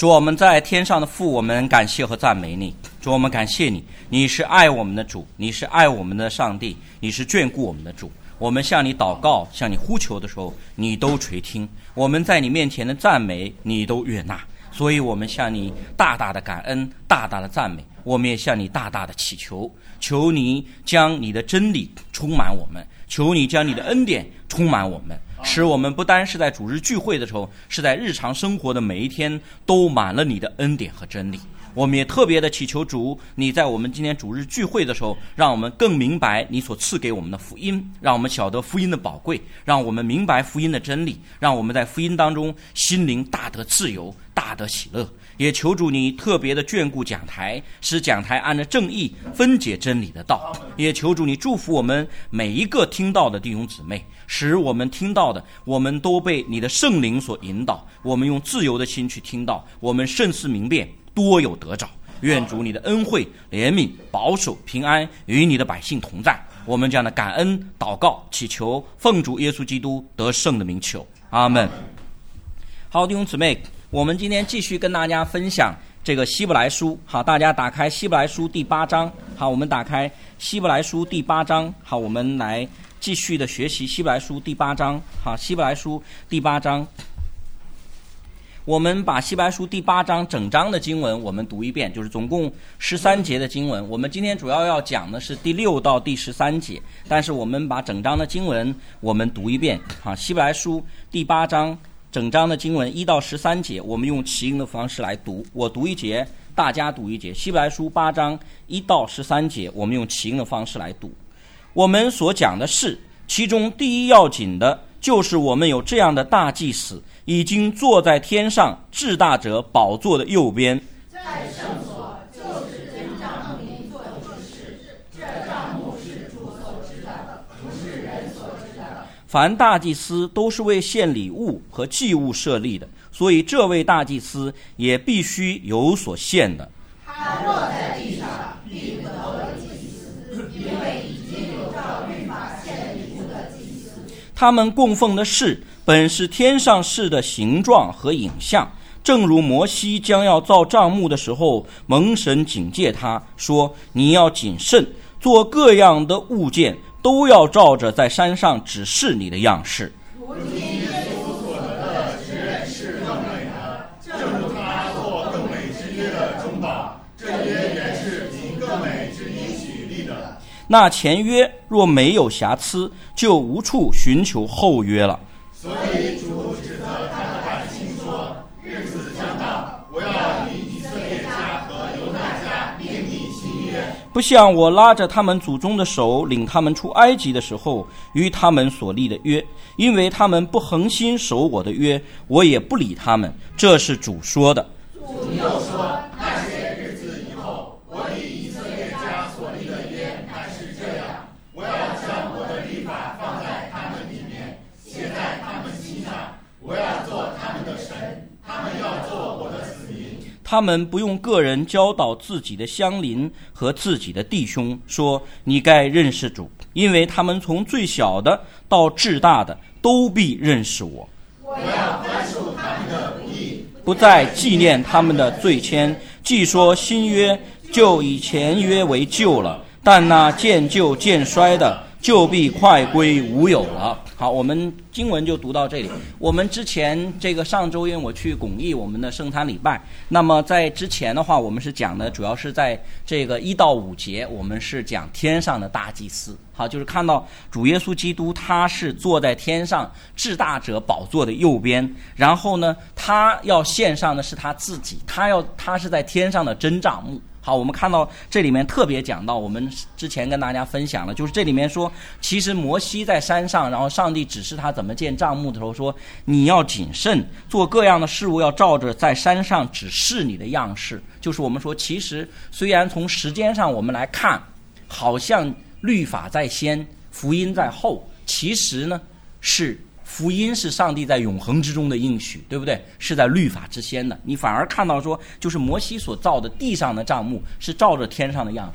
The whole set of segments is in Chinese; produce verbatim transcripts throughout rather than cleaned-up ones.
主，我们在天上的父，我们感谢和赞美你。主，我们感谢你，你是爱我们的主，你是爱我们的上帝，你是眷顾我们的主。我们向你祷告，向你呼求的时候，你都垂听；我们在你面前的赞美，你都悦纳。所以我们向你大大的感恩，大大的赞美，我们也向你大大的祈求，求你将你的真理充满我们，求你将你的恩典充满我们，使我们不单是在主日聚会的时候，是在日常生活的每一天都满了你的恩典和真理。我们也特别的祈求主，你在我们今天主日聚会的时候，让我们更明白你所赐给我们的福音，让我们晓得福音的宝贵，让我们明白福音的真理，让我们在福音当中心灵大得自由，大得喜乐。也求主你特别的眷顾讲台，使讲台按着正义分解真理的道。也求主你祝福我们每一个听到的弟兄姊妹，使我们听到的，我们都被你的圣灵所引导，我们用自由的心去听到，我们慎思明辨，多有得着。愿主你的恩惠、怜悯、保守、平安与你的百姓同在。我们这样的感恩祷告祈求，奉主耶稣基督得胜的名求，阿们。好，弟兄姊妹，我们今天继续跟大家分享这个希伯来书。好，大家打开希伯来书第八章。好，我们打开希伯来书第八章。好，我们来继续的学习希伯来书第八章。好，希伯来书第八章，我们把希伯来书第八章整章的经文我们读一遍，就是总共十三节的经文。我们今天主要要讲的是第六到第十三节，但是我们把整章的经文我们读一遍。好，希伯来书第八章整章的经文一到十三节，我们用齐音的方式来读，我读一节，大家读一节。希伯来书八章一到十三节，我们用齐音的方式来读。我们所讲的是，其中第一要紧的，就是我们有这样的大祭司，已经坐在天上至大者宝座的右边， 在圣所就是真帐幕里做的事，这帐幕是主所知道的，不是人所知道的。 凡大祭司都是为献礼物和祭物设立的，所以这位大祭司也必须有所献的。 他落在地上，必不能为祭司，因为已经有照律法献礼物的祭司。 他们供奉的事本是天上事的形状和影像，正如摩西将要造帐幕的时候，蒙神警戒他说，你要谨慎，做各样的物件都要照着在山上指示你的样式。 如今耶稣所得的职任是更美的，正如他做更美之约的中保，这约原是凭更美之应许立的。 那前约若没有瑕疵，就无处寻求后约了。 所以主指责他的百姓说，日子将到，我要与以色列家和犹大家另立新约， 不像我拉着他们祖宗的手领他们出埃及的时候与他们所立的约，因为他们不恒心守我的约，我也不理他们。这是主说的。 主又说，那些日子以后，我与以色列家所立的约乃是这样，我要将我的律法放在他们里面，写在他们心上，我要做他们的神，他们要做我的子民。 他们不用个人教导自己的乡邻和自己的弟兄，说你该认识主，因为他们从最小的到至大的都必认识我。 我要宽恕他们的不义， 不再纪念他们的罪愆。既说新约，就以前约为旧了，但那渐旧渐衰的，就必快归无有了。好，我们经文就读到这里。我们之前这个上周因为我去巩义我们的圣餐礼拜，那么在之前的话我们是讲的主要是在这个一到五节，我们是讲天上的大祭司。好，就是看到主耶稣基督他是坐在天上至大者宝座的右边，然后呢他要献上的是他自己，他要他是在天上的真帐幕。好，我们看到这里面特别讲到，我们之前跟大家分享了，就是这里面说，其实摩西在山上，然后上帝指示他怎么建帐幕的时候说，你要谨慎，做各样的事物要照着在山上指示你的样式。就是我们说，其实虽然从时间上我们来看，好像律法在先，福音在后，其实呢是福音是上帝在永恒之中的应许，对不对？是在律法之先的。你反而看到说，就是摩西所造的地上的帐幕是照着天上的样式，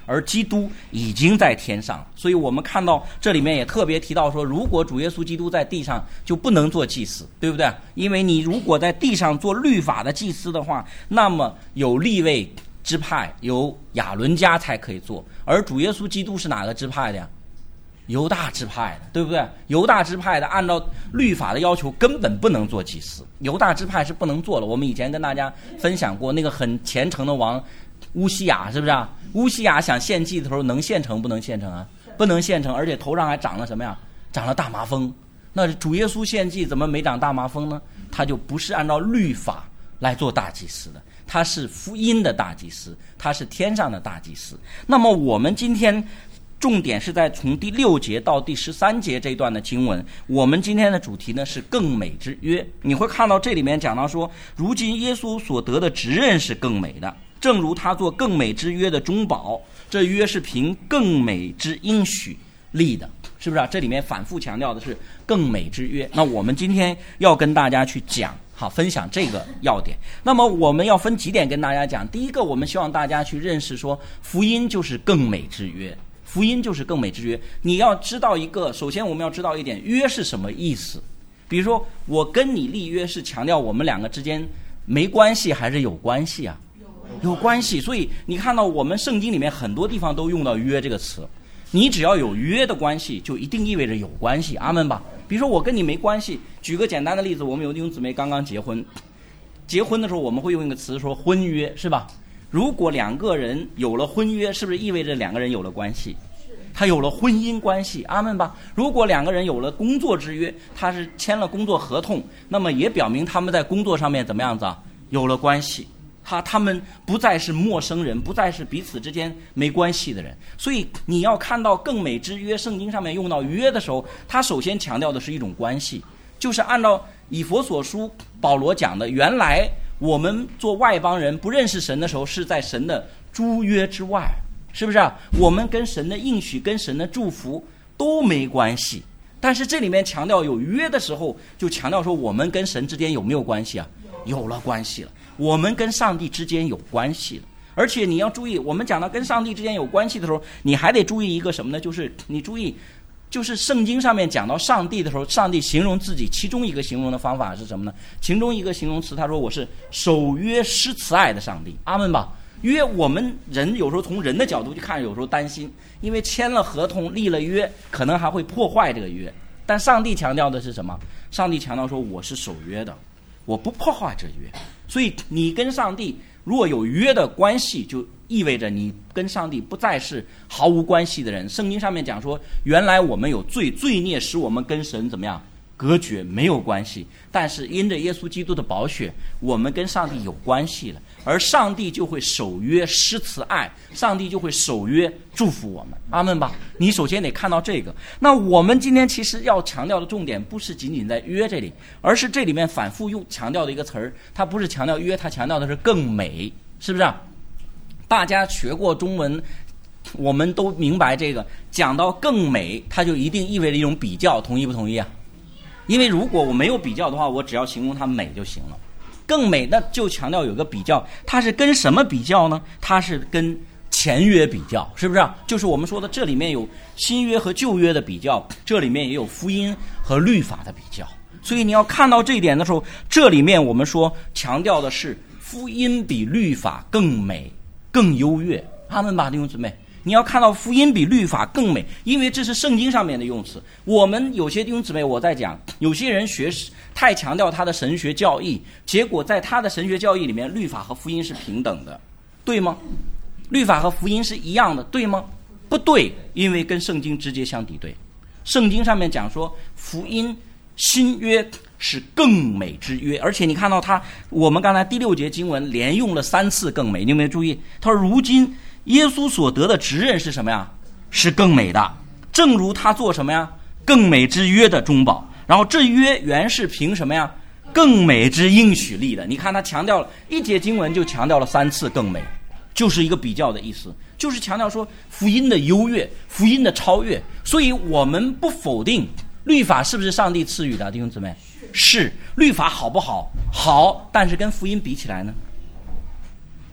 而基督已经在天上。所以我们看到这里面也特别提到说，如果主耶稣基督在地上，就不能做祭司，对不对？因为你如果在地上做律法的祭司的话，那么有利未支派，有亚伦家才可以做，而主耶稣基督是哪个支派的呀？犹大支派的，对不对？犹大支派的按照律法的要求根本不能做祭司，犹大支派是不能做的。我们以前跟大家分享过那个很虔诚的王乌西雅，是不是啊？乌西雅想献祭的时候能献成不能献成啊？不能献成，而且头上还长了什么呀？长了大麻风。那主耶稣献祭怎么没长大麻风呢？他就不是按照律法来做大祭司的，他是福音的大祭司，他是天上的大祭司。那么我们今天重点是在从第六节到第十三节这一段的经文，我们今天的主题呢是更美之约。你会看到这里面讲到说，如今耶稣所得的职任是更美的，正如他做更美之约的中保，这约是凭更美之应许立的，是不是啊？这里面反复强调的是更美之约。那我们今天要跟大家去讲，好，分享这个要点。那么我们要分几点跟大家讲。第一个，我们希望大家去认识说，福音就是更美之约。福音就是更美之约。你要知道一个，首先我们要知道一点，约是什么意思。比如说我跟你立约是强调我们两个之间没关系还是有关系啊？有关系。所以你看到我们圣经里面很多地方都用到约这个词，你只要有约的关系就一定意味着有关系，阿们吧。比如说我跟你没关系，举个简单的例子，我们有弟兄姊妹刚刚结婚，结婚的时候我们会用一个词说婚约，是吧？如果两个人有了婚约，是不是意味着两个人有了关系？他有了婚姻关系，阿们吧。如果两个人有了工作之约，他是签了工作合同，那么也表明他们在工作上面怎么样子啊？有了关系。他他们不再是陌生人，不再是彼此之间没关系的人。所以你要看到更美之约，圣经上面用到约的时候，他首先强调的是一种关系，就是按照以弗所书保罗讲的，原来我们做外邦人不认识神的时候，是在神的诸约之外，是不是啊？我们跟神的应许跟神的祝福都没关系，但是这里面强调有约的时候，就强调说我们跟神之间有没有关系啊？有了关系了，我们跟上帝之间有关系了。而且你要注意，我们讲到跟上帝之间有关系的时候，你还得注意一个什么呢？就是你注意，就是圣经上面讲到上帝的时候，上帝形容自己其中一个形容的方法是什么呢？其中一个形容词，他说我是守约施慈爱的上帝，阿们吧。约，我们人有时候从人的角度去看，有时候担心，因为签了合同立了约，可能还会破坏这个约。但上帝强调的是什么？上帝强调说我是守约的，我不破坏这约。所以你跟上帝如果有约的关系，就意味着你跟上帝不再是毫无关系的人。圣经上面讲说，原来我们有罪，罪孽使我们跟神怎么样隔绝，没有关系。但是因着耶稣基督的宝血，我们跟上帝有关系了，而上帝就会守约施慈爱，上帝就会守约祝福我们，阿们吧。你首先得看到这个。那我们今天其实要强调的重点不是仅仅在约这里，而是这里面反复用强调的一个词儿，它不是强调约，它强调的是更美，是不是啊？大家学过中文，我们都明白这个，讲到更美，它就一定意味着一种比较，同意不同意啊？因为如果我没有比较的话，我只要形容它美就行了。更美那就强调有个比较，它是跟什么比较呢？它是跟前约比较，是不是啊？就是我们说的这里面有新约和旧约的比较，这里面也有福音和律法的比较。所以你要看到这一点的时候，这里面我们说强调的是福音比律法更美更优越，阿们吧，弟兄姊妹。你要看到福音比律法更美，因为这是圣经上面的用词。我们有些弟兄姊妹，我在讲，有些人学太强调他的神学教义，结果在他的神学教义里面，律法和福音是平等的，对吗？律法和福音是一样的，对吗？不对，因为跟圣经直接相敌对。圣经上面讲说，福音新约是更美之约，而且你看到他，我们刚才第六节经文连用了三次更美，你有没有注意？他说如今耶稣所得的职任是什么呀？是更美的，正如他做什么呀？更美之约的中保。然后这约原是凭什么呀？更美之应许立的。你看他强调了一节经文就强调了三次更美，就是一个比较的意思，就是强调说福音的优越，福音的超越。所以我们不否定律法是不是上帝赐予的，弟兄姊妹？是。律法好不好？好，但是跟福音比起来呢？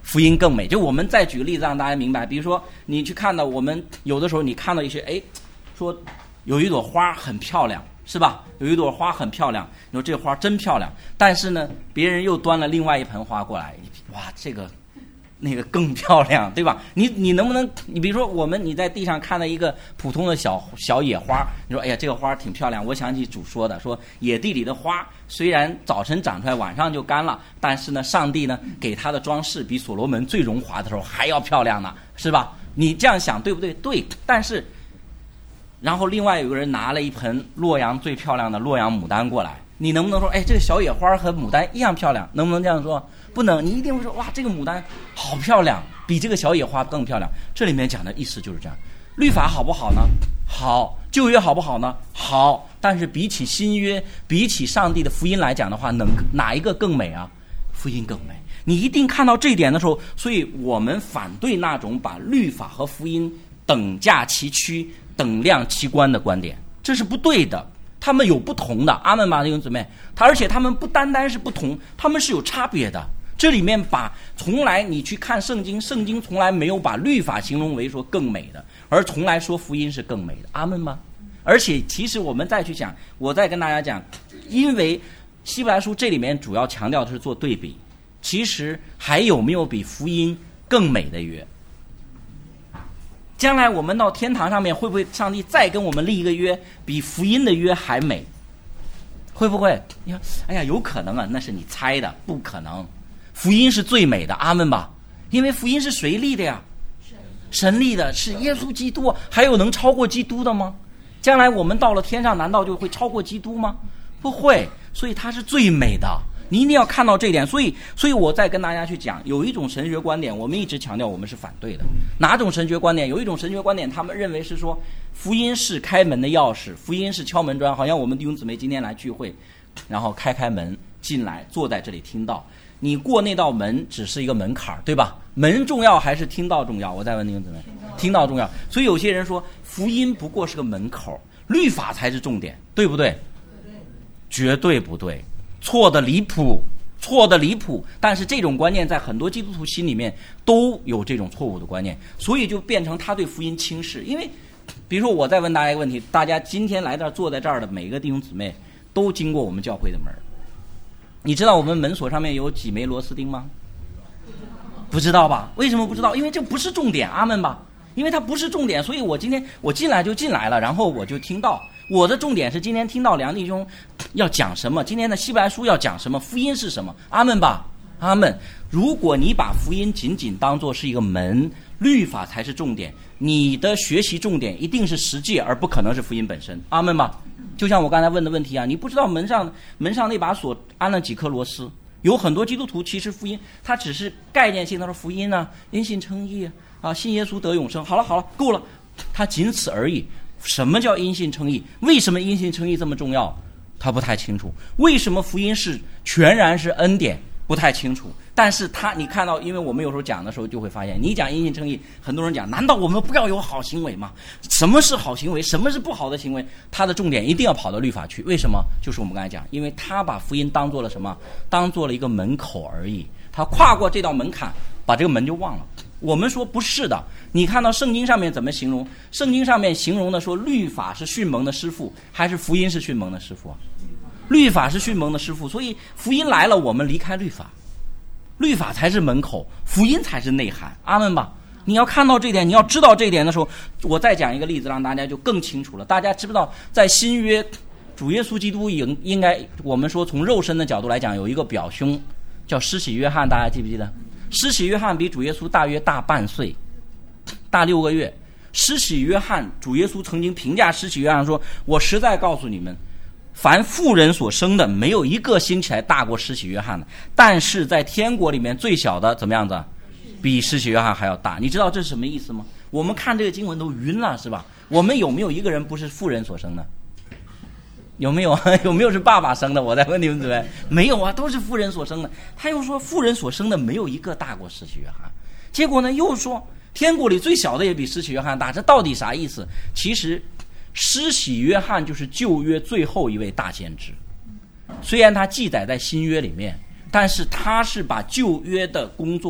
福音更美。就我们再举个例子让大家明白，比如说你去看到我们有的时候你看到一些，哎，说有一朵花很漂亮，是吧？有一朵花很漂亮，你说这花真漂亮，但是呢，别人又端了另外一盆花过来，哇，这个那个更漂亮，对吧？你你能不能，你比如说我们你在地上看到一个普通的小小野花，你说哎呀这个花挺漂亮，我想起主说的，说野地里的花虽然早晨长出来晚上就干了，但是呢上帝呢给它的装饰比所罗门最荣华的时候还要漂亮呢，是吧？你这样想对不对？对。但是然后另外有个人拿了一盆洛阳最漂亮的洛阳牡丹过来，你能不能说哎这个小野花和牡丹一样漂亮？能不能这样说？不能，你一定会说哇这个牡丹好漂亮，比这个小野花更漂亮。这里面讲的意思就是这样。律法好不好呢？好。旧约好不好呢？好。但是比起新约，比起上帝的福音来讲的话，能哪一个更美啊？福音更美。你一定看到这一点的时候，所以我们反对那种把律法和福音等价齐驱、等量齐观的观点，这是不对的。他们有不同的，阿们吧，弟兄姊妹。他而且他们不单单是不同，他们是有差别的。这里面把从来你去看圣经，圣经从来没有把律法形容为说更美的，而从来说福音是更美的，阿们吗？而且其实我们再去讲，我再跟大家讲，因为希伯来书这里面主要强调的是做对比，其实还有没有比福音更美的约？将来我们到天堂上面，会不会上帝再跟我们立一个约，比福音的约还美？会不会？你说哎呀有可能啊，那是你猜的，不可能。福音是最美的，阿们吧。因为福音是谁立的呀？神立的，是耶稣基督。还有能超过基督的吗？将来我们到了天上，难道就会超过基督吗？不会。所以它是最美的，你一定要看到这一点。所以所以我再跟大家去讲，有一种神学观点我们一直强调我们是反对的。哪种神学观点？有一种神学观点他们认为是说福音是开门的钥匙，福音是敲门砖，好像我们弟兄姊妹今天来聚会，然后开开门进来，坐在这里听到，你过那道门只是一个门槛，对吧？门重要还是听道重要？我再问弟兄姊妹，听道重要。所以有些人说福音不过是个门口，律法才是重点，对不对？绝对不对，错的离谱，错的离谱。但是这种观念在很多基督徒心里面都有这种错误的观念，所以就变成他对福音轻视。因为比如说我再问大家一个问题，大家今天来这儿坐在这儿的每个弟兄姊妹都经过我们教会的门，你知道我们门锁上面有几枚螺丝钉吗？不知道吧？为什么不知道？因为这不是重点，阿们吧。因为它不是重点，所以我今天我进来就进来了，然后我就听到。我的重点是今天听到梁弟兄要讲什么，今天的希伯来书要讲什么，福音是什么，阿们吧，阿们。如果你把福音仅仅当作是一个门，律法才是重点，你的学习重点一定是实际，而不可能是福音本身，阿们吧。就像我刚才问的问题啊，你不知道门上门上那把锁安了几颗螺丝？有很多基督徒其实福音他只是概念性，他说福音啊，因信称义啊，信耶稣得永生，好了好了，够了，他仅此而已。什么叫因信称义？为什么因信称义这么重要？他不太清楚。为什么福音是全然是恩典？不太清楚。但是他你看到，因为我们有时候讲的时候就会发现，你讲因信称义，很多人讲难道我们不要有好行为吗？什么是好行为，什么是不好的行为？他的重点一定要跑到律法去。为什么？就是我们刚才讲，因为他把福音当做了什么？当做了一个门口而已。他跨过这道门槛，把这个门就忘了。我们说不是的，你看到圣经上面怎么形容？圣经上面形容的说律法是训蒙的师傅，还是福音是训蒙的师傅啊？律法是训蒙的师傅，所以福音来了，我们离开律法，律法才是门口，福音才是内涵，阿们吧。你要看到这点，你要知道这一点的时候，我再讲一个例子让大家就更清楚了。大家知不知道在新约主耶稣基督应应该我们说从肉身的角度来讲有一个表兄叫施洗约翰，大家记不记得？施洗约翰比主耶稣大约大半岁，大六个月。施洗约翰，主耶稣曾经评价施洗约翰说，我实在告诉你们，凡妇人所生的没有一个兴起来大过施洗约翰的，但是在天国里面最小的怎么样子？比施洗约翰还要大。你知道这是什么意思吗？我们看这个经文都晕了，是吧？我们有没有一个人不是妇人所生的？有没有？有没有是爸爸生的？我在问你们，对不对？没有啊，都是妇人所生的。他又说妇人所生的没有一个大过施洗约翰，结果呢又说天国里最小的也比施洗约翰大，这到底啥意思？其实施洗约翰就是旧约最后一位大先知，虽然他记载在新约里面，但是他是把旧约的工作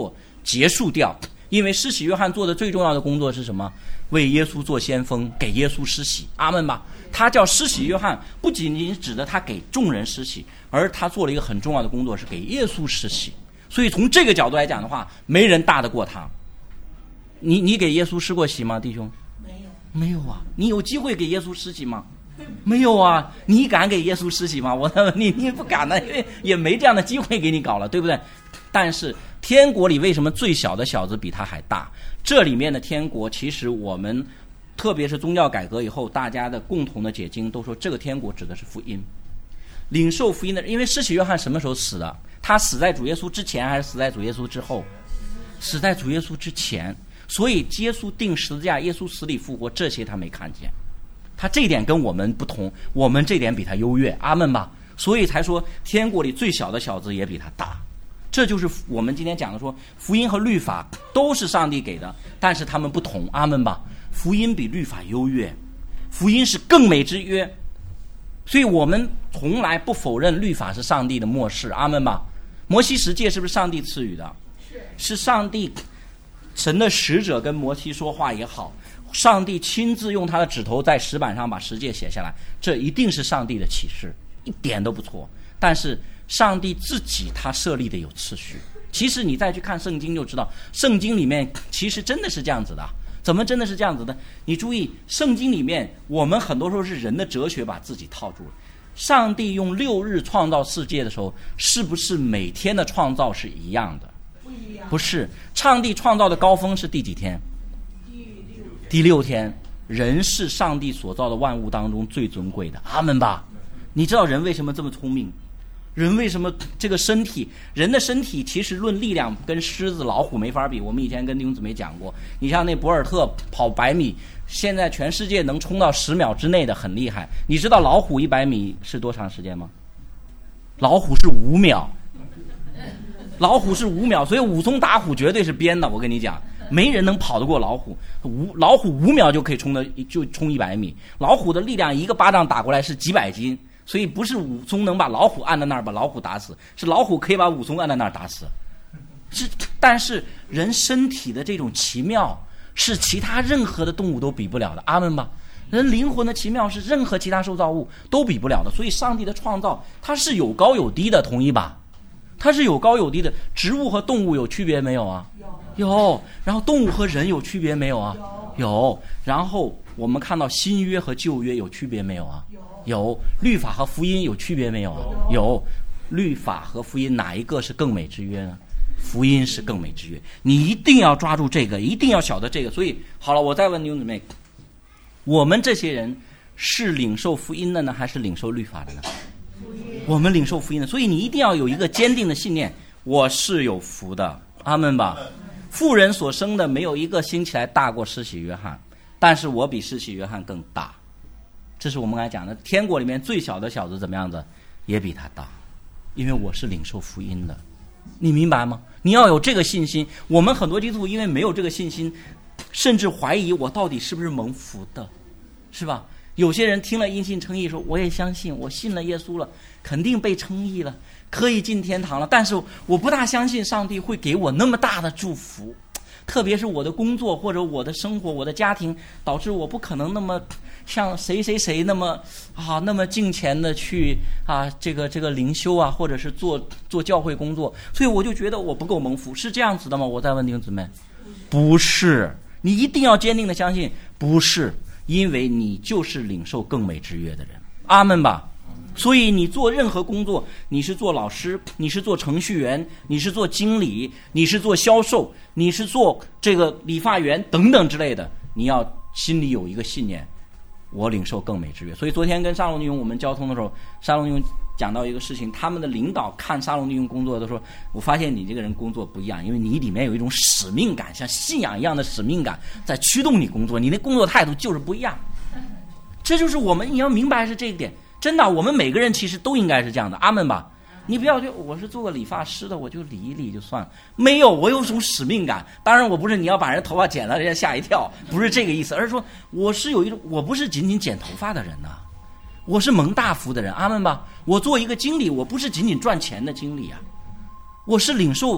结束掉。因为施洗约翰做的最重要的工作是什么？为耶稣做先锋，给耶稣施洗。阿们吧。他叫施洗约翰，不仅仅指的他给众人施洗，而他做了一个很重要的工作，是给耶稣施洗。所以从这个角度来讲的话，没人大得过他。你你给耶稣施过洗吗，弟兄？ 没有。 没有啊。你有机会给耶稣施洗吗？没有啊。你敢给耶稣施洗吗？我你你不敢呢，因为也没这样的机会给你搞了，对不对？但是天国里为什么最小的小子比他还大？这里面的天国，其实我们特别是宗教改革以后，大家的共同的解经都说，这个天国指的是福音。领受福音的人，因为施洗约翰什么时候死的？他死在主耶稣之前还是死在主耶稣之后？死在主耶稣之前。所以耶稣钉十字架，耶稣死里复活，这些他没看见。他这一点跟我们不同，我们这点比他优越。阿们吧。所以才说天国里最小的小子也比他大。这就是我们今天讲的说，福音和律法都是上帝给的，但是他们不同。阿们吧。福音比律法优越，福音是更美之约。所以我们从来不否认律法是上帝的默示。阿们吧。摩西十诫是不是上帝赐予的？是。是上帝神的使者跟摩西说话也好，上帝亲自用他的指头在石板上把十诫写下来，这一定是上帝的启示，一点都不错。但是上帝自己他设立的有次序。其实你再去看圣经就知道，圣经里面其实真的是这样子的。怎么真的是这样子的？你注意，圣经里面我们很多时候是人的哲学把自己套住了。上帝用六日创造世界的时候，是不是每天的创造是一样的？ 不一样。 不是。上帝创造的高峰是第几天？ 第六。 第六天。人是上帝所造的万物当中最尊贵的。阿们吧。你知道人为什么这么聪明？人为什么这个身体，人的身体其实论力量跟狮子老虎没法比。我们以前跟弟兄姊妹讲过，你像那博尔特跑百米，现在全世界能冲到十秒之内的很厉害。你知道老虎一百米是多长时间吗？老虎是五秒。老虎是五秒，所以武松打虎绝对是编的。我跟你讲，没人能跑得过老虎。五老虎五秒就可以冲的，就冲一百米。老虎的力量一个巴掌打过来是几百斤。所以不是武松能把老虎按在那儿把老虎打死，是老虎可以把武松按在那儿打死。是，但是人身体的这种奇妙是其他任何的动物都比不了的。阿们吧。人灵魂的奇妙是任何其他受造物都比不了的。所以上帝的创造它是有高有低的，同意吧？它是有高有低的。植物和动物有区别没有啊？有。有。然后动物和人有区别没有啊？有。有。然后我们看到新约和旧约有区别没有啊？有。有。律法和福音有区别没有啊？有。律法和福音哪一个是更美之约呢？福音是更美之约。你一定要抓住这个，一定要晓得这个。所以好了，我再问弟兄姊妹，我们这些人是领受福音的呢，还是领受律法的呢？我们领受福音的。所以你一定要有一个坚定的信念，我是有福的。阿们吧。妇人所生的没有一个兴起来大过施洗约翰，但是我比施洗约翰更大。这是我们刚才讲的，天国里面最小的小子怎么样子也比他大，因为我是领受福音的。你明白吗？你要有这个信心。我们很多基督徒因为没有这个信心，甚至怀疑我到底是不是蒙福的，是吧？有些人听了因信称义说，我也相信，我信了耶稣了，肯定被称义了，可以进天堂了，但是我不大相信上帝会给我那么大的祝福，特别是我的工作或者我的生活，我的家庭，导致我不可能那么像谁谁谁那么啊那么敬虔的去啊这个这个灵修啊，或者是做做教会工作，所以我就觉得我不够蒙福。是这样子的吗？我再问弟兄姊妹，不是。你一定要坚定的相信，不是，因为你就是领受更美之约的人。阿们吧。所以你做任何工作，你是做老师，你是做程序员，你是做经理，你是做销售，你是做这个理发员等等之类的，你要心里有一个信念，我领受更美之约。所以昨天跟沙龙弟兄我们交通的时候，沙龙弟兄讲到一个事情，他们的领导看沙龙弟兄工作的时候，我发现你这个人工作不一样，因为你里面有一种使命感，像信仰一样的使命感在驱动你工作，你那工作态度就是不一样。这就是我们你要明白是这一点。真的，我们每个人其实都应该是这样的。阿们吧。你不要觉得我是做个理发师的，我就理一理就算了。没有，我有种使命感。当然我不是你要把人头发剪了人家吓一跳，不是这个意思，而是说我是有一种，我不是仅仅剪头发的人呐、啊，我是蒙大福的人。阿们吧。我做一个经理，我不是仅仅赚钱的经理啊，我是领受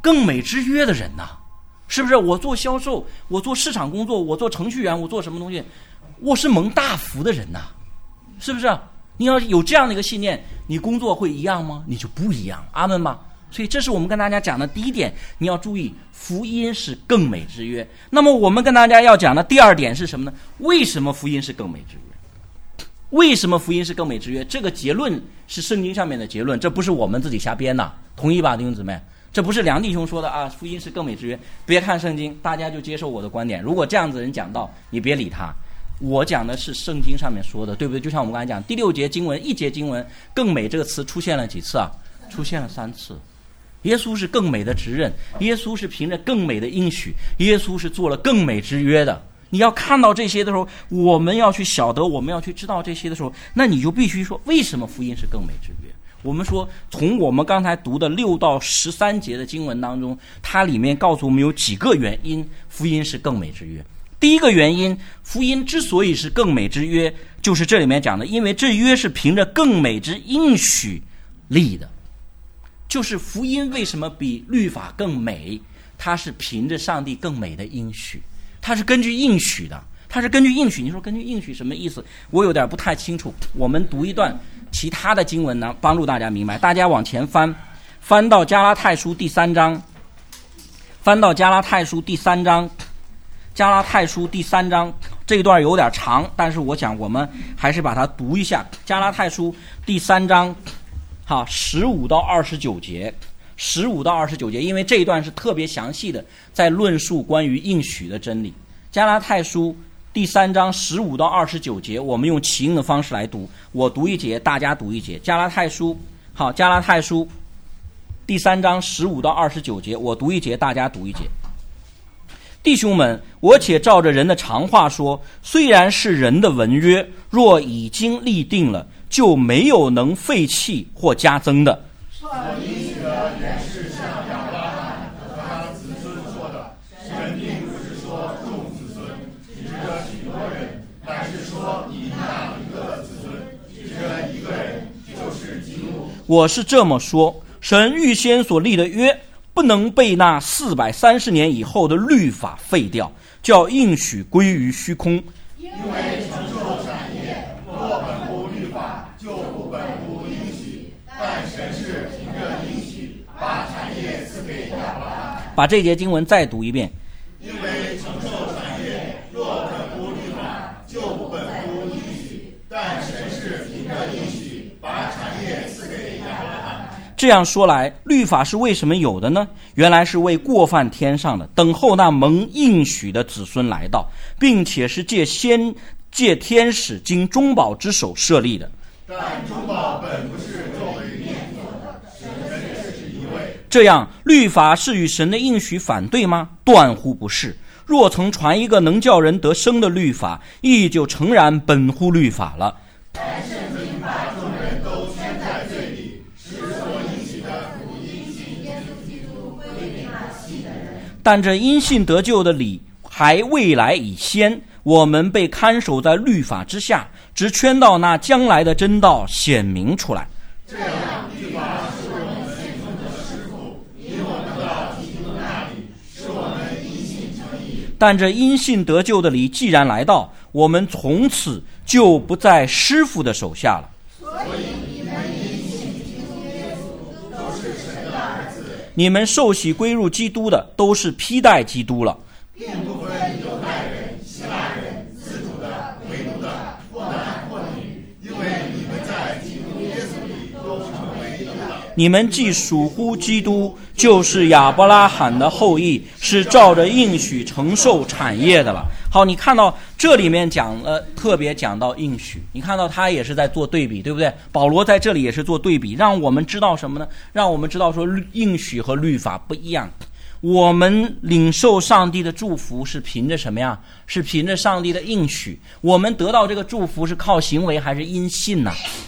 更美之约的人呐、啊，是不是？我做销售，我做市场工作，我做程序员，我做什么东西，我是蒙大福的人呐、啊，是不是？你要有这样的一个信念，你工作会一样吗？你就不一样。阿们吗？所以这是我们跟大家讲的第一点，你要注意，福音是更美之约。那么我们跟大家要讲的第二点是什么呢？为什么福音是更美之约？为什么福音是更美之约？这个结论是圣经上面的结论，这不是我们自己瞎编的，同意吧，弟兄姊妹？这不是梁弟兄说的啊，福音是更美之约。别看圣经，大家就接受我的观点。如果这样子人讲到，你别理他。我讲的是圣经上面说的，对不对？就像我们刚才讲，第六节经文，一节经文，更美这个词出现了几次啊？出现了三次。耶稣是更美的职任，耶稣是凭着更美的应许，耶稣是做了更美之约的。你要看到这些的时候，我们要去晓得，我们要去知道这些的时候，那你就必须说，为什么福音是更美之约？我们说，从我们刚才读的六到十三节的经文当中，它里面告诉我们有几个原因，福音是更美之约。第一个原因，福音之所以是更美之约，就是这里面讲的，因为这约是凭着更美之应许立的。就是福音为什么比律法更美？它是凭着上帝更美的应许，它是根据应许的，它是根据应许。你说根据应许什么意思？我有点不太清楚。我们读一段其他的经文呢，帮助大家明白。大家往前翻，翻到加拉太书第三章，翻到加拉太书第三章，加拉太书第三章这一段有点长，但是我想我们还是把它读一下。加拉太书第三章。好，十五到二十九节，十五到二十九节，因为这一段是特别详细的，在论述关于应许的真理。加拉太书第三章十五到二十九节，我们用起应的方式来读，我读一节，大家读一节。加拉太书，好，加拉太书第三章十五到二十九节，我读一节，大家读一节。弟兄们，我且照着人的常话说，虽然是人的文约，若已经立定了，就没有能废弃或加增的。 所应许的原是像亚伯拉罕和他的子孙说的，神并不是说众子孙，指着许多人，乃是说以那一个子孙，指着一个人，就是基督。 我是这么说，神预先所立的约，不能被那四百三十年以后的律法废掉，叫应许归于虚空。 因为承受产业若本乎律法，就不本乎应许，但神是凭着应许把产业赐给亚伯拉罕。 把这节经文再读一遍。 因为承受产业若本乎律法，就不本乎应许，但神是凭着应许把产业赐给亚伯拉罕。 这样说来，律法是为什么有的呢？原来是为过犯天上的，等候那蒙应许的子孙来到，并且是借先借天使经中保之手设立的。 但中保本不是肉与面做的，神也是一位。 这样，律法是与神的应许反对吗？断乎不是。若曾传一个能叫人得生的律法，亦就诚然本乎律法了。 但圣经把众人都圈在罪里，使所应许的福音信耶稣基督归给那信的人。 但这因信得救的理还未来以先，我们被看守在律法之下，直圈到那将来的真道显明出来。 这样，律法是我们信中的师傅，引我们到基督那里，使我们因信称义。 但这因信得救的理既然来到，我们从此就不在师傅的手下了。 所以你们因信基督耶稣都是神的儿子。 你们受洗归入基督的，都是披戴基督了。 并不分犹太人、希腊人、自主的、为奴的，或男或女，因为你们在基督耶稣里都成为一了。 你们既属乎基督，就是亚伯拉罕的后裔，是照着应许承受产业的了。好，你看到这里面讲了，特别讲到应许，你看到他也是在做对比，对不对？保罗在这里也是做对比，让我们知道什么呢？让我们知道说应许和律法不一样。我们领受上帝的祝福是凭着什么呀？是凭着上帝的应许。我们得到这个祝福是靠行为还是因信呢？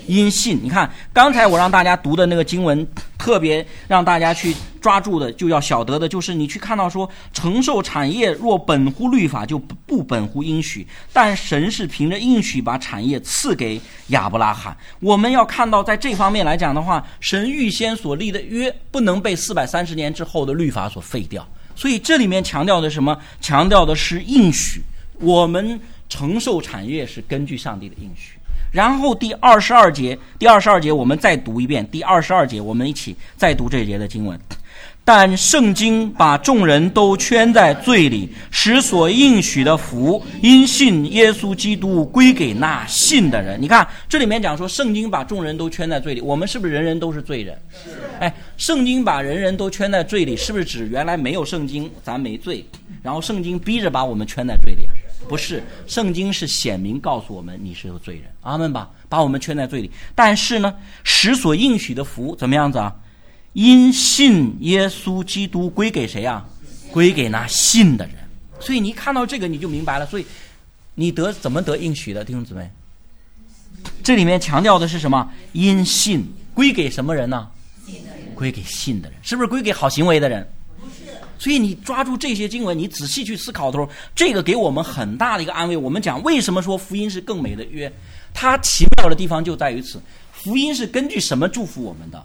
因信。你看刚才我让大家读的那个经文，特别让大家去抓住的，就要晓得的就是你去看到说，承受产业若本乎律法，就不本乎应许，但神是凭着应许把产业赐给亚伯拉罕。我们要看到在这方面来讲的话，神预先所立的约不能被四百三十年之后的律法所废掉，所以这里面强调的什么？强调的是应许。我们承受产业是根据上帝的应许。然后第二十二节，第二十二节我们再读一遍，第二十二节我们一起再读这节的经文。但圣经把众人都圈在罪里，使所应许的福因信耶稣基督归给那信的人。你看这里面讲说，圣经把众人都圈在罪里，我们是不是人人都是罪人？是。哎，圣经把人人都圈在罪里，是不是指原来没有圣经咱没罪，然后圣经逼着把我们圈在罪里啊？不是，圣经是显明告诉我们你是个罪人，阿们吧，把我们圈在罪里。但是呢，使所应许的福怎么样子啊？因信耶稣基督归给谁啊？归给那信的人。所以你看到这个你就明白了。所以你得怎么得应许的，弟兄姊妹？这里面强调的是什么？因信归给什么人呢？归给信的人，是不是归给好行为的人？所以你抓住这些经文，你仔细去思考的时候，这个给我们很大的一个安慰。我们讲为什么说福音是更美的约，它奇妙的地方就在于此。福音是根据什么祝福我们的？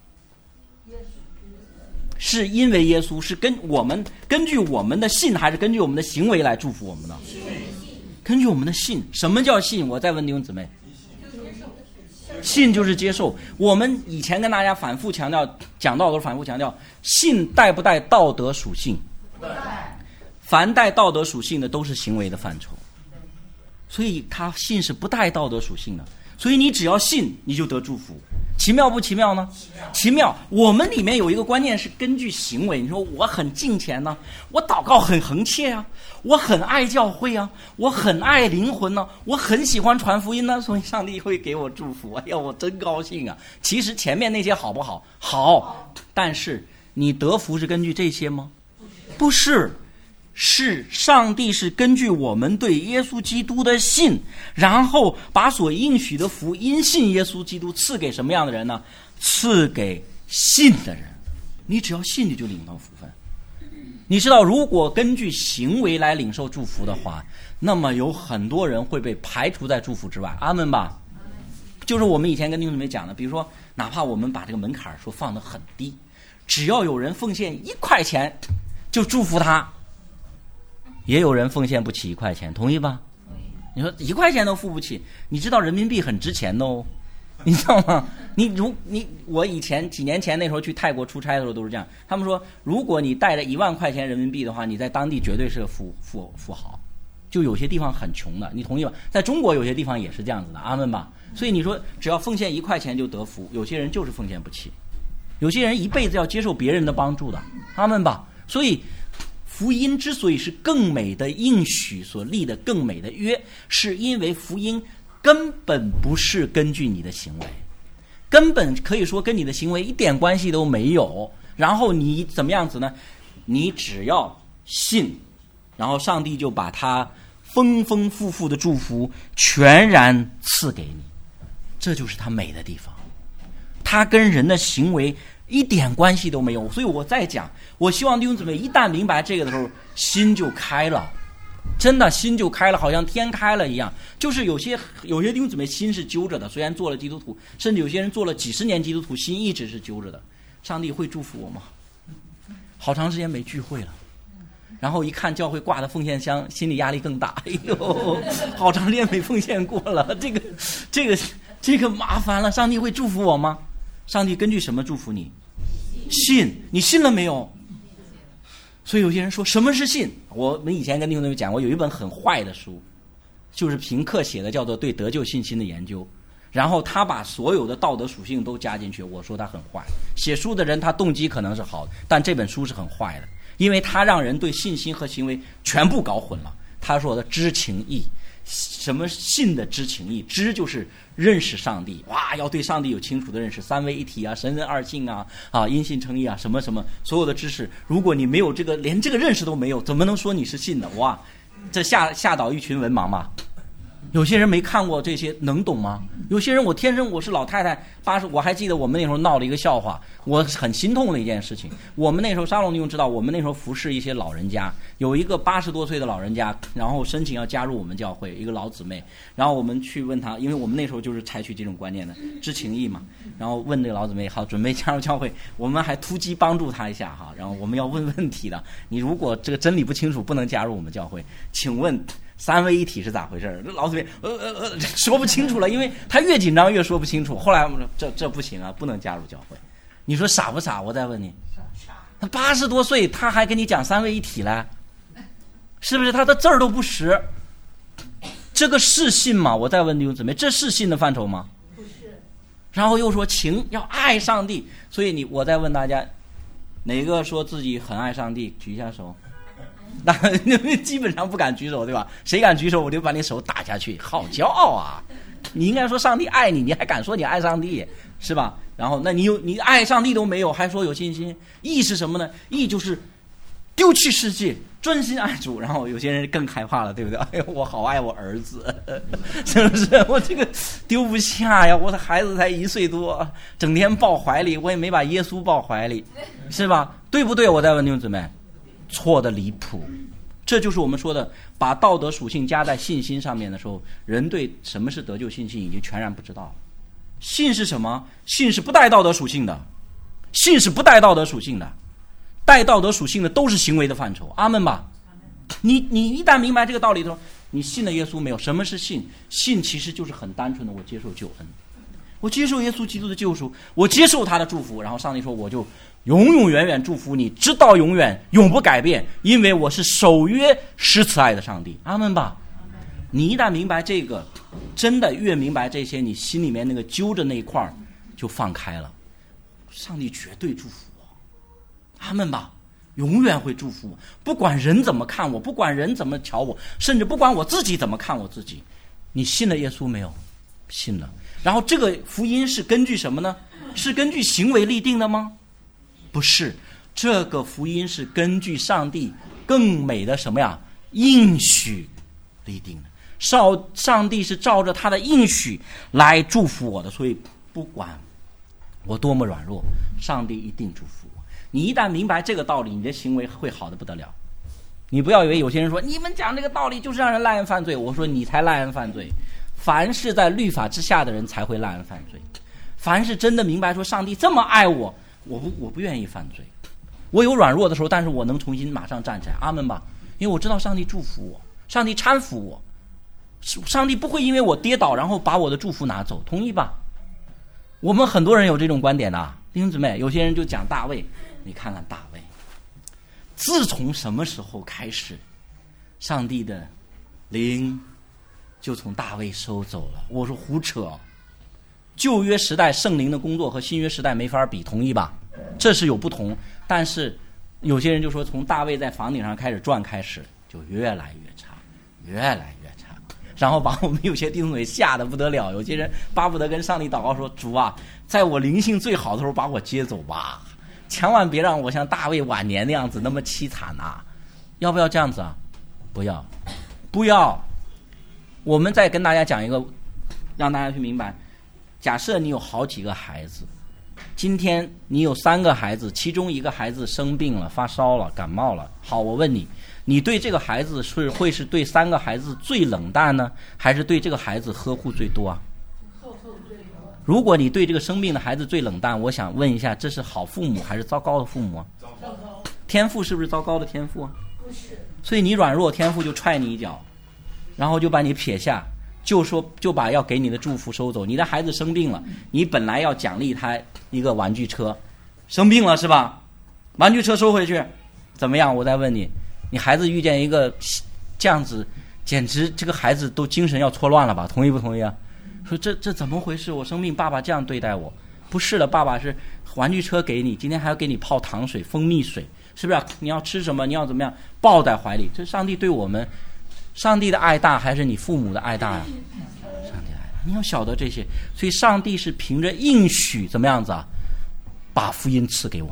是因为耶稣，是跟我们根据我们的信，还是根据我们的行为来祝福我们的？根据我们的信。什么叫信？我再问弟兄姊妹，信就是接受。我们以前跟大家反复强调，讲到都是反复强调，信带不带道德属性？凡带道德属性的都是行为的范畴，所以他信是不带道德属性的。所以你只要信，你就得祝福。奇妙不奇妙呢？奇妙。我们里面有一个观念是根据行为。你说我很敬虔呢，我祷告很恒切啊，我很爱教会啊，我很爱灵魂呢，我很喜欢传福音呢，所以上帝会给我祝福。哎呀，我真高兴啊！其实前面那些好不好？好，但是你得福是根据这些吗？不是。是上帝是根据我们对耶稣基督的信，然后把所应许的福因信耶稣基督赐给什么样的人呢？赐给信的人。你只要信，你就领到福分。你知道，如果根据行为来领受祝福的话，那么有很多人会被排除在祝福之外。阿们吧。就是我们以前跟弟兄姊妹讲的，比如说哪怕我们把这个门槛说放得很低，只要有人奉献一块钱就祝福他，也有人奉献不起一块钱，同意吧？你说一块钱都付不起，你知道人民币很值钱的哦，你知道吗？你如你我以前几年前那时候去泰国出差的时候都是这样，他们说如果你带着一万块钱人民币的话，你在当地绝对是个富富富豪。就有些地方很穷的，你同意吧？在中国有些地方也是这样子的，阿们吧。所以你说只要奉献一块钱就得福，有些人就是奉献不起，有些人一辈子要接受别人的帮助的，阿们吧。所以福音之所以是更美的应许所立的更美的约，是因为福音根本不是根据你的行为，根本可以说跟你的行为一点关系都没有。然后你怎么样子呢？你只要信，然后上帝就把他丰丰富富的祝福全然赐给你，这就是他美的地方。他跟人的行为一点关系都没有。所以我在讲，我希望弟兄姊妹一旦明白这个的时候，心就开了，真的心就开了，好像天开了一样。就是有些有些弟兄姊妹心是揪着的，虽然做了基督徒，甚至有些人做了几十年基督徒，心一直是揪着的。上帝会祝福我吗？好长时间没聚会了，然后一看教会挂的奉献箱，心理压力更大。哎呦，好长时间没奉献过了，这个这个这个麻烦了。上帝会祝福我吗？上帝根据什么祝福你？信。你信了没有？所以有些人说什么是信？我们以前跟弟兄姊妹讲过，有一本很坏的书，就是平克写的，叫做《对得救信心的研究》，然后他把所有的道德属性都加进去。我说他很坏。写书的人他动机可能是好的，但这本书是很坏的，因为他让人对信心和行为全部搞混了。他说的知情意，什么信的知情意？知就是认识上帝，哇，要对上帝有清楚的认识，三位一体啊，神人二性啊，啊，因信称义啊，什么什么，所有的知识，如果你没有这个，连这个认识都没有，怎么能说你是信的？哇，这吓吓倒一群文盲嘛！ 有些人没看过这些，能懂吗？有些人我天生我是老太太八十，我还记得我们那时候闹了一个笑话，我很心痛的一件事情。我们那时候沙龙弟兄知道，我们那时候服侍一些老人家，有一个八十多岁的老人家，然后申请要加入我们教会，一个老姊妹，然后我们去问他，因为我们那时候就是采取这种观念的知情意嘛，然后问这个老姊妹，好，准备加入教会，我们还突击帮助他一下哈，然后我们要问问题的，你如果这个真理不清楚，不能加入我们教会，请问三位一体是咋回事？这老姊妹呃呃呃说不清楚了，因为他越紧张越说不清楚。后来我们说这这不行啊，不能加入教会。你说傻不傻？我再问你，他八十多岁，他还跟你讲三位一体了，是不是？他的字儿都不识，这个是信吗？我再问弟兄姊妹，这是信的范畴吗？ 不是。 然后又说情要爱上帝，所以你我再问大家，哪个说自己很爱上帝？举一下手。那基本上不敢举手，对吧？谁敢举手，我就把你手打下去。好骄傲啊！你应该说上帝爱你，你还敢说你爱上帝，是吧？然后，那你有你爱上帝都没有，还说有信心？义是什么呢？义就是丢弃世界，专心爱主。然后有些人更害怕了，对不对？哎呦，我好爱我儿子，是不是？我这个丢不下呀！我的孩子才一岁多，整天抱怀里，我也没把耶稣抱怀里，是吧？对不对？我再问弟兄姊妹。错的离谱，这就是我们说的把道德属性加在信心上面的时候，人对什么是得救信心已经全然不知道了。信是什么？信是不带道德属性的，信是不带道德属性的，带道德属性的都是行为的范畴。阿们吧。你你一旦明白这个道理的时候，你信了耶稣没有？什么是信？信其实就是很单纯的，我接受救恩，我接受耶稣基督的救赎，我接受他的祝福，然后上帝说我就永永远远祝福你，直到永远，永不改变，因为我是守约施慈爱的上帝。阿们吧。你一旦明白这个，真的越明白这些，你心里面那个揪着那一块就放开了。上帝绝对祝福我，阿们吧，永远会祝福我，不管人怎么看我，不管人怎么瞧我，甚至不管我自己怎么看我自己。你信了耶稣没有？信了。然后这个福音是根据什么呢？是根据行为立定的吗？不是，这个福音是根据上帝更美的什么呀？应许立定的。上上帝是照着他的应许来祝福我的，所以不管我多么软弱，上帝一定祝福我。你一旦明白这个道理，你的行为会好的不得了。你不要以为有些人说你们讲这个道理就是让人滥案犯罪，我说你才滥案犯罪。凡是在律法之下的人才会滥案犯罪。凡是真的明白说上帝这么爱我，我不我不愿意犯罪。我有软弱的时候，但是我能重新马上站起来。阿们吧。因为我知道上帝祝福我，上帝搀扶我，上帝不会因为我跌倒然后把我的祝福拿走，同意吧？我们很多人有这种观点的，弟兄姊妹，有些人就讲大卫，你看看大卫，自从什么时候开始，上帝的灵就从大卫收走了？我说胡扯。旧约时代圣灵的工作和新约时代没法比，同意吧？这是有不同，但是有些人就说从大卫在房顶上开始转开始就越来越差，越来越差，然后把我们有些弟兄姊妹吓得不得了。有些人巴不得跟上帝祷告说，主啊，在我灵性最好的时候把我接走吧，千万别让我像大卫晚年那样子那么凄惨啊！要不要这样子啊？不要，不要。我们再跟大家讲一个，让大家去明白。假设你有好几个孩子，今天你有三个孩子，其中一个孩子生病了，发烧了，感冒了。好，我问你，你对这个孩子是会是对三个孩子最冷淡呢，还是对这个孩子呵护最多啊？呵护最多。如果你对这个生病的孩子最冷淡，我想问一下，这是好父母还是糟糕的父母啊？糟糕。天父是不是糟糕的天父啊？不是。所以你软弱，天父就踹你一脚，然后就把你撇下。就说就把要给你的祝福收走。你的孩子生病了，你本来要奖励他一个玩具车，生病了是吧？玩具车收回去，怎么样？我再问你，你孩子遇见一个这样子，简直这个孩子都精神要错乱了吧？同意不同意啊？说这这怎么回事？我生病，爸爸这样对待我？不是的，爸爸是玩具车给你，今天还要给你泡糖水、蜂蜜水，是不是？你要吃什么？你要怎么样？抱在怀里。这是上帝对我们。上帝的爱大还是你父母的爱大呀？上帝的爱大，你要晓得这些。所以上帝是凭着应许怎么样子啊，把福音赐给我们的。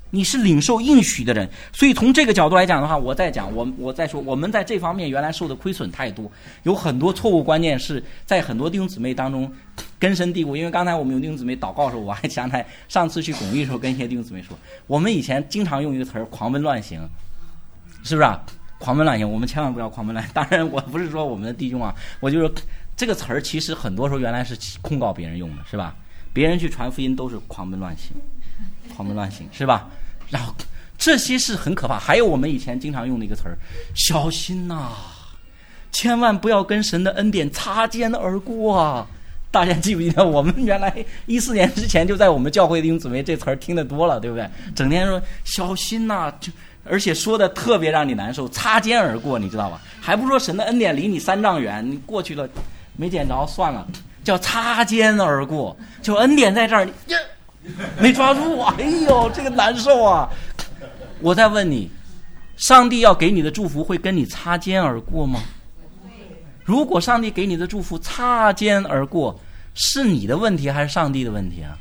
你是领受应许的人。所以从这个角度来讲的话，我再讲，我我再说，我们在这方面原来受的亏损太多，有很多错误观念是在很多弟兄姊妹当中根深蒂固。因为刚才我们有弟兄姊妹祷告的时候，我还想起来上次去巩义的时候跟一些弟兄姊妹说，我们以前经常用一个词儿狂奔乱行，是不是啊？狂奔乱行，我们千万不要狂奔乱行。当然我不是说我们的弟兄啊，我就说这个词儿其实很多时候原来是控告别人用的，是吧？别人去传福音都是狂奔乱行，狂奔乱行，是吧？然后这些是很可怕。还有我们以前经常用的一个词儿，小心呐、啊，千万不要跟神的恩典擦肩而过啊！大家记不记得我们原来一四年之前就在我们教会的弟兄姊妹这词儿听得多了，对不对？整天说小心呐、啊，就而且说的特别让你难受，擦肩而过，你知道吧？还不说神的恩典离你三丈远，你过去了没捡着算了，叫擦肩而过，就恩典在这儿，你没抓住，哎呦，这个难受啊！我再问你，上帝要给你的祝福会跟你擦肩而过吗？如果上帝给你的祝福擦肩而过，是你的问题还是上帝的问题啊？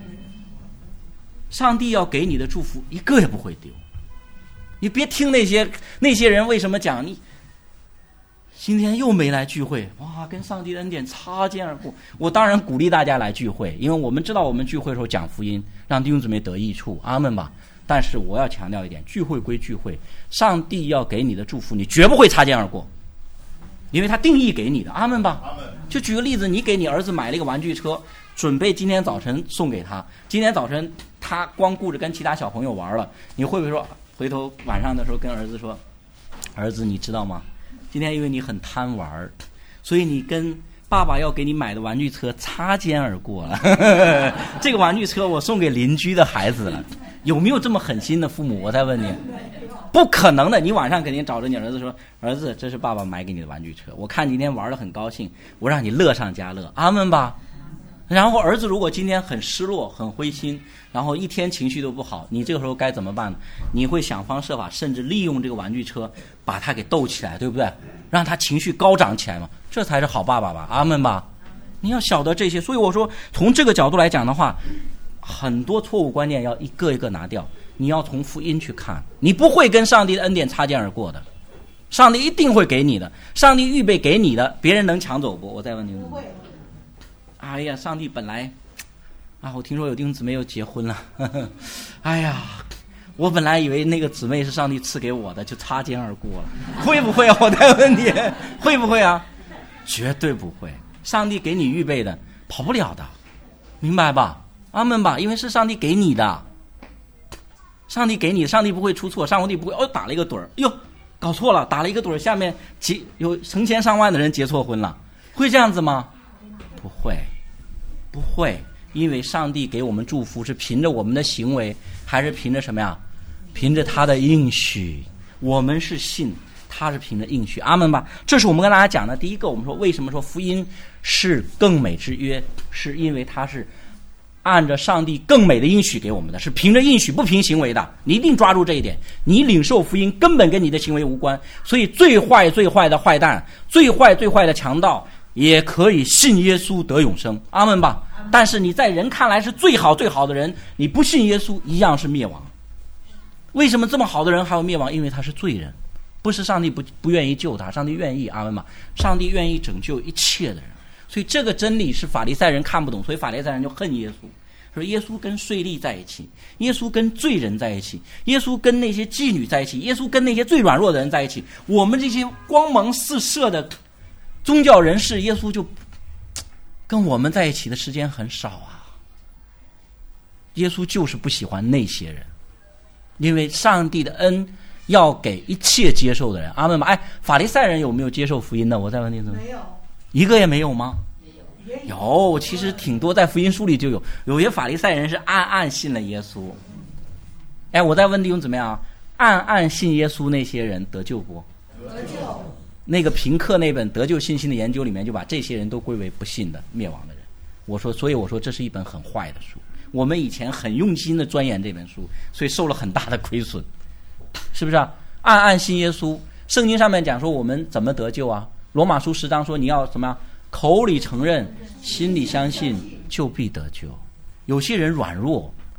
上帝要给你的祝福一个也不会丢。你别听那些那些人为什么讲你今天又没来聚会，哇，跟上帝的恩典擦肩而过。我当然鼓励大家来聚会，因为我们知道我们聚会的时候讲福音，让弟兄姊妹得益处，阿们吧。但是我要强调一点，聚会归聚会，上帝要给你的祝福你绝不会擦肩而过，因为他定义给你的，阿们吧。就举个例子，你给你儿子买了一个玩具车，准备今天早晨送给他，今天早晨他光顾着跟其他小朋友玩了，你会不会说回头晚上的时候跟儿子说，儿子你知道吗，今天因为你很贪玩，所以你跟爸爸要给你买的玩具车擦肩而过了这个玩具车我送给邻居的孩子了。有没有这么狠心的父母？我再问你，不可能的。你晚上肯定找着你儿子说，儿子这是爸爸买给你的玩具车，我看你今天玩得很高兴，我让你乐上加乐，阿们吧。然后儿子如果今天很失落很灰心，然后一天情绪都不好，你这个时候该怎么办呢？你会想方设法，甚至利用这个玩具车把他给逗起来，对不对？让他情绪高涨起来嘛，这才是好爸爸吧，阿们吧。你要晓得这些。所以我说从这个角度来讲的话，很多错误观念要一个一个拿掉，你要从福音去看，你不会跟上帝的恩典擦肩而过的，上帝一定会给你的，上帝预备给你的，别人能抢走不？我再问你，不会。哎呀，上帝本来啊，我听说有弟兄姊妹又结婚了呵呵，哎呀，我本来以为那个姊妹是上帝赐给我的，就擦肩而过了，会不会啊？我再问你，会不会啊？绝对不会，上帝给你预备的跑不了的，明白吧？阿们吧，因为是上帝给你的，上帝给你，上帝不会出错，上帝不会哦打了一个盹儿，哟搞错了，打了一个盹儿，下面结有成千上万的人结错婚了，会这样子吗？不会，不会，因为上帝给我们祝福是凭着我们的行为，还是凭着什么呀？凭着他的应许，我们是信，他是凭着应许，阿们吧。这是我们跟大家讲的第一个。我们说为什么说福音是更美之约，是因为它是按着上帝更美的应许给我们的，是凭着应许不凭行为的，你一定抓住这一点。你领受福音根本跟你的行为无关，所以最坏最坏的坏蛋，最坏最坏的强盗也可以信耶稣得永生，阿们吧。但是你在人看来是最好最好的人，你不信耶稣一样是灭亡。为什么这么好的人还要灭亡？因为他是罪人，不是上帝不不愿意救他，上帝愿意，阿们吧。上帝愿意拯救一切的人。所以这个真理是法利赛人看不懂，所以法利赛人就恨耶稣，说耶稣跟税吏在一起，耶稣跟罪人在一起，耶稣跟那些妓女在一起，耶稣跟那些最软弱的人在一起，我们这些光芒四射的宗教人士，耶稣就跟我们在一起的时间很少啊。耶稣就是不喜欢那些人，因为上帝的恩要给一切接受的人，阿们吧。哎，法利赛人有没有接受福音的？我再问你，怎么没有？一个也没有吗？有，其实挺多，在福音书里就有。有些法利赛人是暗暗信了耶稣。哎，我再问弟兄怎么样？暗暗信耶稣那些人得救不？得救。那个平克那本得救信心的研究里面就把这些人都归为不信的灭亡的人。我说，所以我说这是一本很坏的书。我们以前很用心的钻研这本书，所以受了很大的亏损，是不是啊？暗暗信耶稣，圣经上面讲说我们怎么得救啊？罗马书十章说你要什么呀？口里承认，心里相信，就必得救。有些人软弱，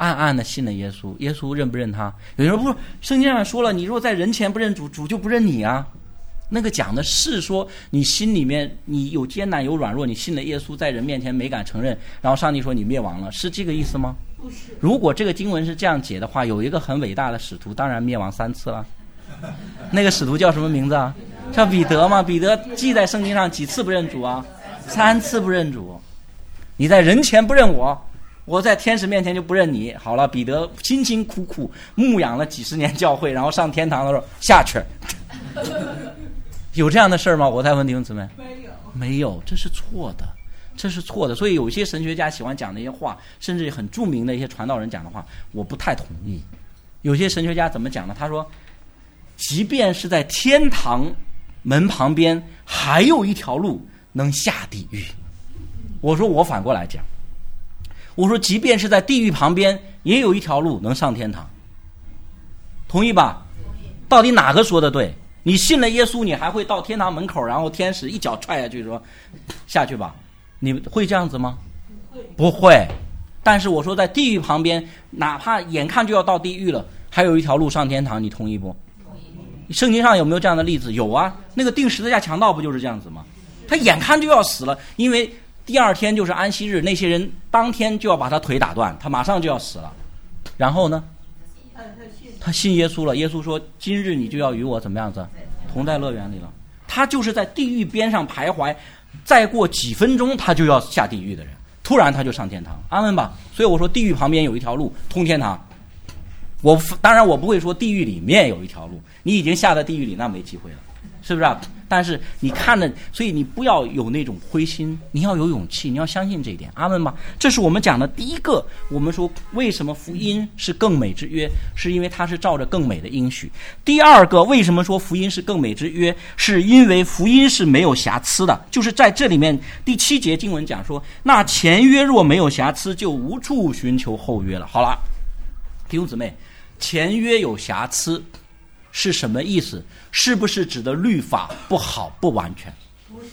暗暗的信了耶稣，耶稣认不认他？有人说不是，圣经上说了，你若在人前不认主，主就不认你啊。那个讲的是说你心里面你有艰难有软弱，你信了耶稣，在人面前没敢承认，然后上帝说你灭亡了，是这个意思吗？ 不是。 如果这个经文是这样解的话，有一个很伟大的使徒，当然灭亡三次了。那个使徒叫什么名字啊？叫彼得吗？彼得记在圣经上几次不认主啊？三次不认主。你在人前不认我，我在天使面前就不认你。好了，彼得辛辛苦苦牧养了几十年教会，然后上天堂的时候下去。有这样的事儿吗？我再问弟兄姊妹， 没有， 没有，这是错的，这是错的。所以有一些神学家喜欢讲那些话，甚至很著名的一些传道人讲的话，我不太同意。有些神学家怎么讲呢？他说，即便是在天堂门旁边，还有一条路能下地狱。我说我反过来讲，我说即便是在地狱旁边，也有一条路能上天堂。同意吧？到底哪个说的对？你信了耶稣，你还会到天堂门口，然后天使一脚踹下去说下去吧，你会这样子吗？ 不会。 不会。但是我说在地狱旁边，哪怕眼看就要到地狱了，还有一条路上天堂，你同意不？ 同意。 圣经上有没有这样的例子？有啊，那个钉十字架强盗不就是这样子吗？他眼看就要死了，因为第二天就是安息日，那些人当天就要把他腿打断，他马上就要死了。然后呢，他信耶稣了，耶稣说今日你就要与我怎么样子同在乐园里了。他就是在地狱边上徘徊，再过几分钟他就要下地狱的人，突然他就上天堂。阿门吧。所以我说地狱旁边有一条路通天堂。我当然我不会说地狱里面有一条路，你已经下到地狱里那没机会了，是不是啊？但是你看的，所以你不要有那种灰心，你要有勇气，你要相信这一点。阿门吧。这是我们讲的第一个，我们说为什么福音是更美之约，是因为它是照着更美的应许。第二个，为什么说福音是更美之约，是因为福音是没有瑕疵的。就是在这里面第七节经文讲说，那前约若没有瑕疵，就无处寻求后约了。好了，弟兄姊妹，前约有瑕疵是什么意思？是不是指的律法不好不完全？ 不是。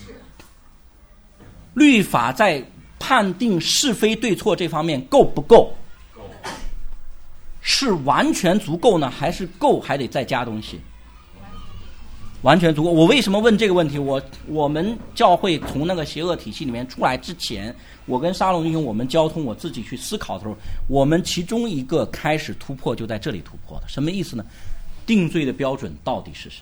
律法在判定是非对错这方面够不够？ 够。 是完全足够呢，还是够还得再加东西？完全足够。我为什么问这个问题？我我们教会从那个邪恶体系里面出来之前，我跟沙龙弟兄我们交通，我自己去思考的时候，我们其中一个开始突破就在这里突破的。什么意思呢？定罪的标准到底是什么？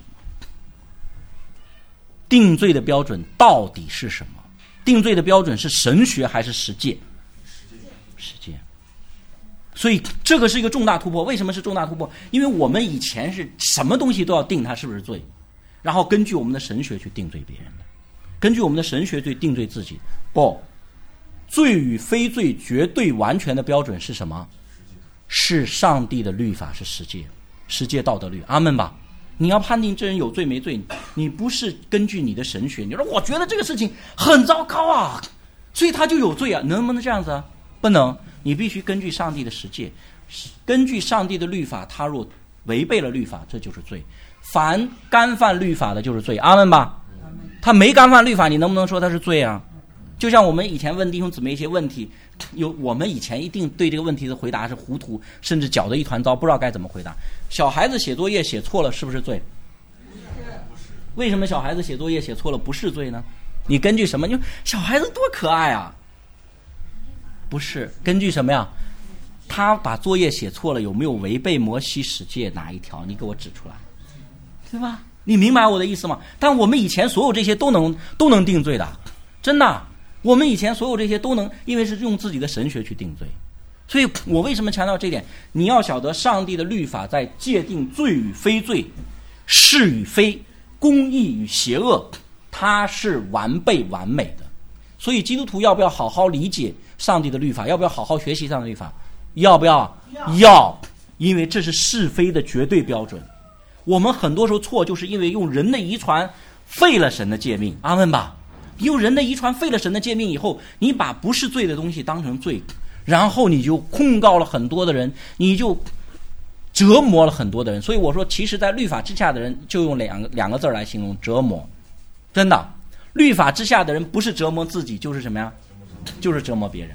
定罪的标准到底是什么？定罪的标准是神学还是实践？实践。所以这个是一个重大突破。为什么是重大突破？因为我们以前是什么东西都要定它是不是罪，然后根据我们的神学去定罪别人的，根据我们的神学去定罪自己。不，罪与非罪绝对完全的标准是什么？是上帝的律法，是实践。世界道德律。阿门吧。你要判定这人有罪没罪，你不是根据你的神学，你说我觉得这个事情很糟糕啊，所以他就有罪啊，能不能这样子啊？不能。你必须根据上帝的实践，根据上帝的律法，他若违背了律法，这就是罪。凡干犯律法的就是罪。阿门吧。他没干犯律法，你能不能说他是罪啊？就像我们以前问弟兄姊妹一些问题，有我们以前一定对这个问题的回答是糊涂，甚至搅得一团糟，不知道该怎么回答。小孩子写作业写错了是不是罪？为什么小孩子写作业写错了不是罪呢？你根据什么？你说小孩子多可爱啊？不是，根据什么呀？他把作业写错了，有没有违背摩西十诫哪一条？你给我指出来，对吧？你明白我的意思吗？但我们以前所有这些都能都能定罪的，真的。我们以前所有这些都能，因为是用自己的神学去定罪。所以我为什么强调这点？你要晓得上帝的律法在界定罪与非罪，是与非，公义与邪恶，它是完备完美的。所以基督徒要不要好好理解上帝的律法？要不要好好学习上帝的律法？要不要？要，因为这是是非的绝对标准。我们很多时候错，就是因为用人的遗传废了神的诫命。阿门吧。用人的遗传废了神的诫命以后，你把不是罪的东西当成罪，然后你就控告了很多的人，你就折磨了很多的人。所以我说，其实在律法之下的人，就用两个两个字来形容：折磨。真的，律法之下的人不是折磨自己，就是什么呀？就是折磨别人。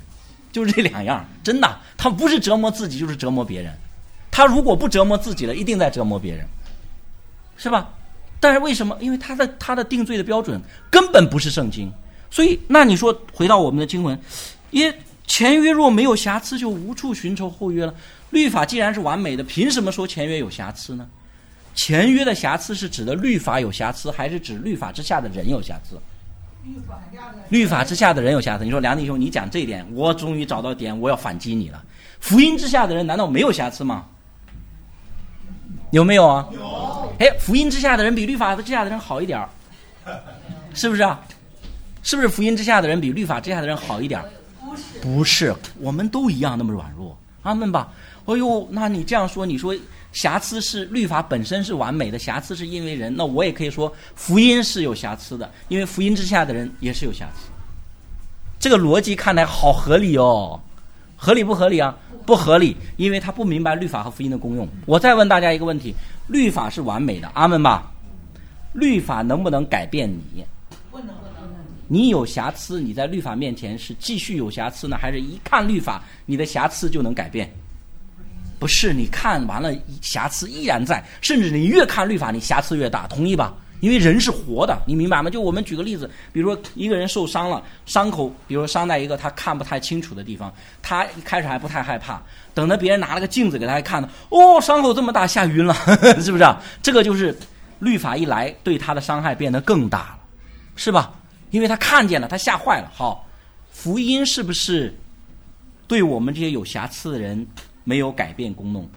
就是这两样，真的，他不是折磨自己就是折磨别人。他如果不折磨自己了，一定在折磨别人，是吧？但是为什么？因为他的他的定罪的标准根本不是圣经。所以那你说回到我们的经文，因前约若没有瑕疵，就无处寻求后约了。律法既然是完美的，凭什么说前约有瑕疵呢？前约的瑕疵是指的律法有瑕疵，还是指律法之下的人有瑕疵？律法之下的人有瑕疵。你说梁弟兄，你讲这一点，我终于找到点，我要反击你了。福音之下的人难道没有瑕疵吗？有没有啊？ 有。 哎，福音之下的人比律法之下的人好一点，是不是啊？是不是福音之下的人比律法之下的人好一点？ 不是， 不是，我们都一样那么软弱，阿们吧。哎呦，那你这样说，你说瑕疵是律法本身是完美的，瑕疵是因为人，那我也可以说福音是有瑕疵的，因为福音之下的人也是有瑕疵。这个逻辑看来好合理哦，合理不合理啊？不合理，因为他不明白律法和福音的功用。我再问大家一个问题，律法是完美的，阿们吧。律法能不能改变你？ 不能，不能。 你有瑕疵，你在律法面前是继续有瑕疵呢，还是一看律法你的瑕疵就能改变？不是，你看完了瑕疵依然在，甚至你越看律法你瑕疵越大，同意吧？因为人是活的，你明白吗？就我们举个例子，比如说一个人受伤了，伤口比如说伤在一个他看不太清楚的地方，他一开始还不太害怕，等到别人拿了个镜子给他看，哦，伤口这么大，吓晕了，呵呵，是不是啊？这个就是律法一来对他的伤害变得更大了，是吧？因为他看见了，他吓坏了。好，福音是不是对我们这些有瑕疵的人没有改变功能？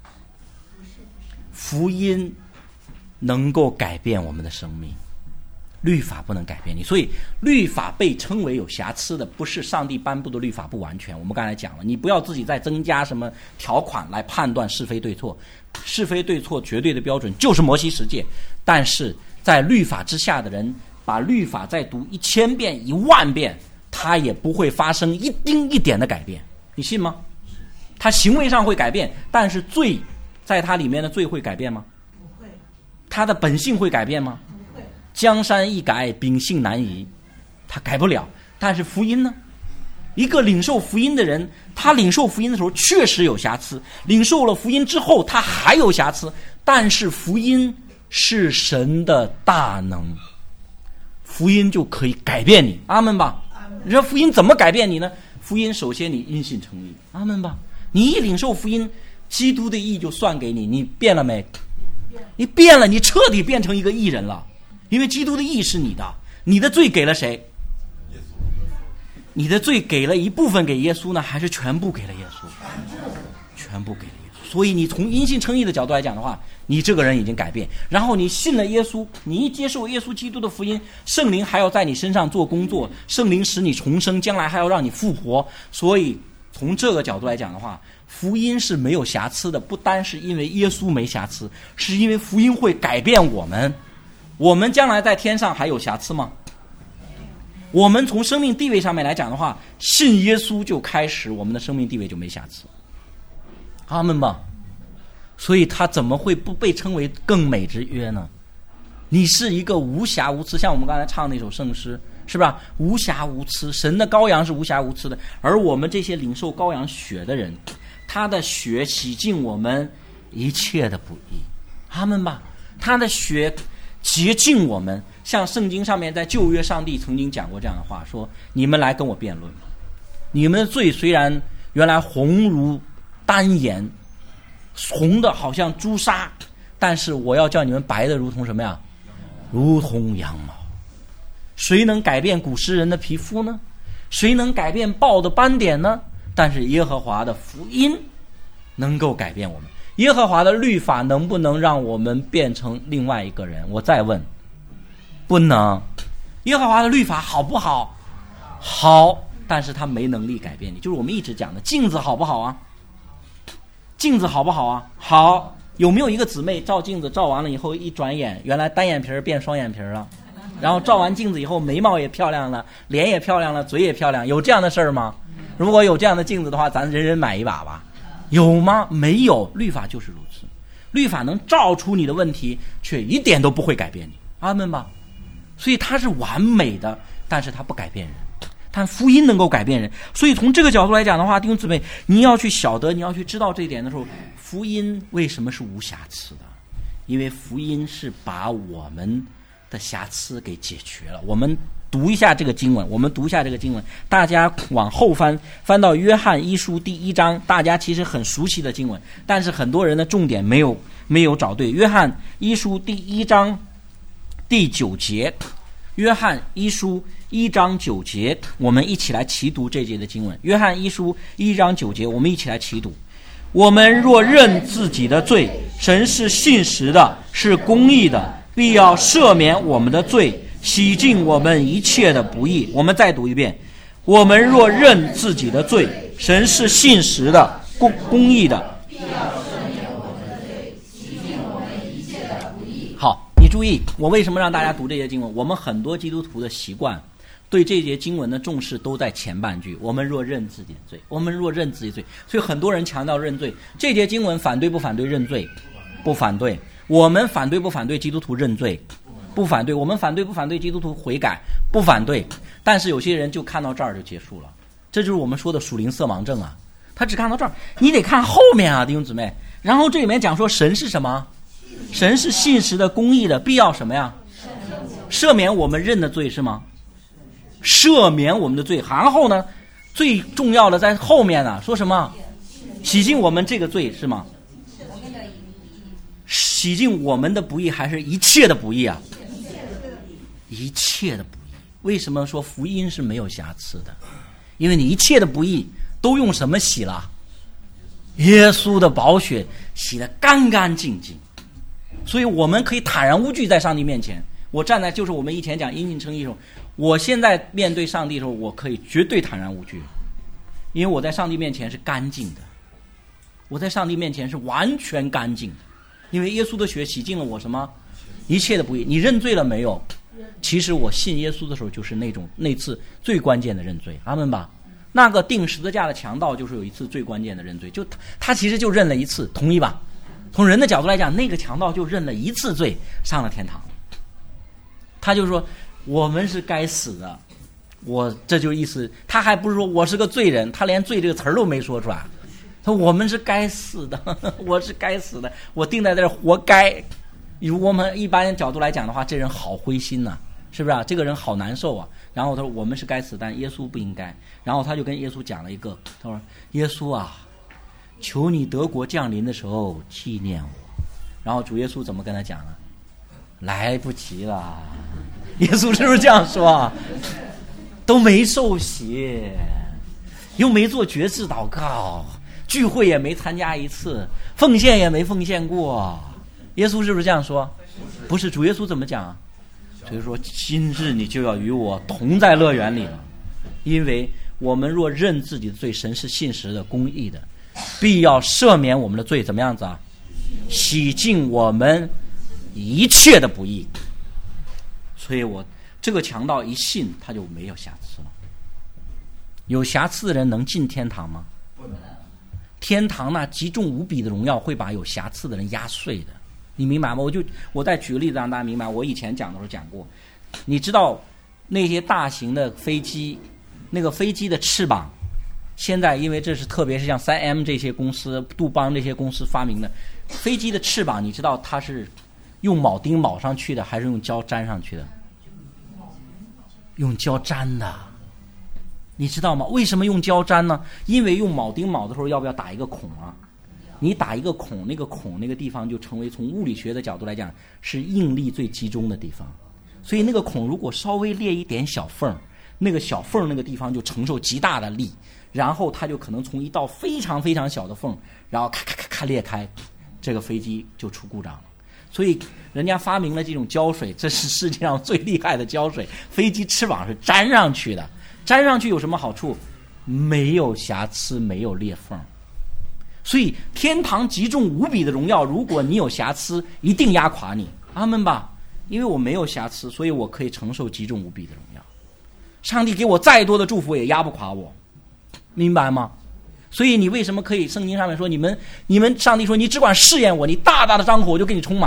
福音能够改变我们的生命，律法不能改变你。所以律法被称为有瑕疵的，不是上帝颁布的律法不完全。我们刚才讲了，你不要自己再增加什么条款来判断是非对错，是非对错绝对的标准就是摩西十诫。但是在律法之下的人，把律法再读一千遍一万遍，他也不会发生一丁一点的改变，你信吗？他行为上会改变，但是罪在他里面的罪会改变吗？ 不会。 他的本性会改变吗？ 不会。 江山易改，秉性难移，他改不了。但是福音呢？一个领受福音的人，他领受福音的时候确实有瑕疵，领受了福音之后他还有瑕疵，但是福音是神的大能，福音就可以改变你，阿们吧。你说福音怎么改变你呢？福音首先你因信称义，阿们吧。你一领受福音，基督的义就算给你，你变了没？你变了，你彻底变成一个义人了，因为基督的义是你的，你的罪给了谁？你的罪给了一部分给耶稣呢，还是全部给了耶稣？全部给了耶稣。所以你从因信称义的角度来讲的话，你这个人已经改变，然后你信了耶稣，你一接受耶稣基督的福音，圣灵还要在你身上做工作，圣灵使你重生，将来还要让你复活。所以从这个角度来讲的话，福音是没有瑕疵的，不单是因为耶稣没瑕疵，是因为福音会改变我们。我们将来在天上还有瑕疵吗？我们从生命地位上面来讲的话，信耶稣就开始，我们的生命地位就没瑕疵，阿们吧。所以他怎么会不被称为更美之约呢？你是一个无瑕无疵，像我们刚才唱那首圣诗，是吧？无瑕无疵，神的羔羊是无瑕无疵的，而我们这些领受羔羊血的人，他的血洗净我们一切的不义，阿们吧。他的血洁净我们，像圣经上面在旧约上帝曾经讲过这样的话，说你们来跟我辩论，你们的罪虽然原来红如丹颜，红的好像朱砂，但是我要叫你们白的如同什么呀？如同羊毛。谁能改变古时人的皮肤呢？谁能改变豹的斑点呢？但是耶和华的福音能够改变我们。耶和华的律法能不能让我们变成另外一个人？我再问，不能。耶和华的律法好不好？好，但是他没能力改变你。就是我们一直讲的镜子好不好啊？镜子好不好啊？好。有没有一个姊妹照镜子照完了以后一转眼原来单眼皮变双眼皮了，然后照完镜子以后眉毛也漂亮了，脸也漂亮了，嘴也漂亮，有这样的事儿吗？如果有这样的镜子的话，咱人人买一把吧。有吗？没有。律法就是如此，律法能照出你的问题，却一点都不会改变你，阿们吧。所以它是完美的，但是它不改变人， 但福音能够改变人。所以从这个角度来讲的话，弟兄姊妹，你要去晓得，你要去知道这一点的时候，福音为什么是无瑕疵的？因为福音是把我们的瑕疵给解决了。我们读一下这个经文，我们读一下这个经文，大家往后翻，翻到约翰一书第一章，大家其实很熟悉的经文，但是很多人的重点没有没有找对。约翰一书第一章第九节，约翰一书一章九节，我们一起来齐读这节的经文。约翰一书一章九节，我们一起来齐读。我们若认自己的罪，神是信实的，是公义的，必要赦免我们的罪，洗净我们一切的不义。我们再读一遍。我们若认自己的罪，神是信实的，公公义的，必要赦免我们的罪，洗净我们一切的不义。好，你注意，我为什么让大家读这些经文？我们很多基督徒的习惯对这节经文的重视都在前半句，我们若认自己的罪，我们若认自己的罪，所以很多人强调认罪。这节经文反对不反对认罪？不反对。我们反对不反对基督徒认罪？不反对。我们反对不反对基督徒悔改？不反对。但是有些人就看到这儿就结束了，这就是我们说的属灵色盲症啊，他只看到这儿，你得看后面啊，弟兄姊妹。然后这里面讲说神是什么？神是信实的，公义的，必要什么呀？赦免我们认的罪，是吗？赦免我们的罪。然后呢，最重要的在后面呢，说什么？洗净我们这个罪，是吗？洗净我们的不义，还是一切的不义啊？一切的不义。为什么说福音是没有瑕疵的？因为你一切的不义都用什么洗了？耶稣的宝血洗得干干净净。所以我们可以坦然无惧在上帝面前。我站在，就是我们以前讲因信称义的时候，我现在面对上帝的时候，我可以绝对坦然无惧，因为我在上帝面前是干净的，我在上帝面前是完全干净的，因为耶稣的血洗净了我什么？一切的不义。你认罪了没有？其实我信耶稣的时候，就是那种那次最关键的认罪，阿们吧。那个钉十字架的强盗就是有一次最关键的认罪，就 他, 他其实就认了一次，同意吧？从人的角度来讲，那个强盗就认了一次罪，上了天堂。他就说我们是该死的，我这就意思，他还不是说我是个罪人，他连罪这个词儿都没说出来，他说我们是该死的，我是该死的，我定在这儿活该。如果我们一般角度来讲的话，这人好灰心呐、啊，是不是啊？这个人好难受啊。然后他说我们是该死，但耶稣不应该。然后他就跟耶稣讲了一个，他说耶稣啊，求你德国降临的时候纪念我。然后主耶稣怎么跟他讲呢？来不及了。耶稣是不是这样说？都没受洗，又没做决志祷告，聚会也没参加一次，奉献也没奉献过。耶稣是不是这样说？不是。主耶稣怎么讲？所以说今日你就要与我同在乐园里了，因为我们若认自己的罪，神是信实的，公义的，必要赦免我们的罪，怎么样子啊？洗净我们一切的不义。所以我这个强盗一信，他就没有瑕疵了。有瑕疵的人能进天堂吗？不能。天堂那极重无比的荣耀会把有瑕疵的人压碎的，你明白吗？我就我再举个例子让大家明白。我以前讲的时候讲过，你知道那些大型的飞机，那个飞机的翅膀，现在因为这是特别是像 三 M 这些公司、杜邦这些公司发明的飞机的翅膀，你知道它是用铆钉铆上去的，还是用胶粘上去的？用胶粘的。你知道吗？为什么用胶粘呢？因为用铆钉铆的时候要不要打一个孔啊？你打一个孔，那个孔那个地方就成为从物理学的角度来讲是应力最集中的地方，所以那个孔如果稍微裂一点小缝，那个小缝那个地方就承受极大的力，然后它就可能从一道非常非常小的缝，然后咔咔咔咔裂开，这个飞机就出故障了。所以人家发明了这种胶水，这是世界上最厉害的胶水，飞机翅膀是粘上去的。粘上去有什么好处？没有瑕疵，没有裂缝。所以天堂极重无比的荣耀，如果你有瑕疵，一定压垮你。阿们吧。因为我没有瑕疵，所以我可以承受极重无比的荣耀。上帝给我再多的祝福也压不垮我，明白吗？所以你为什么可以？圣经上面说，你们你们上帝说，你只管试验我，你大大的张口我就给你充满。我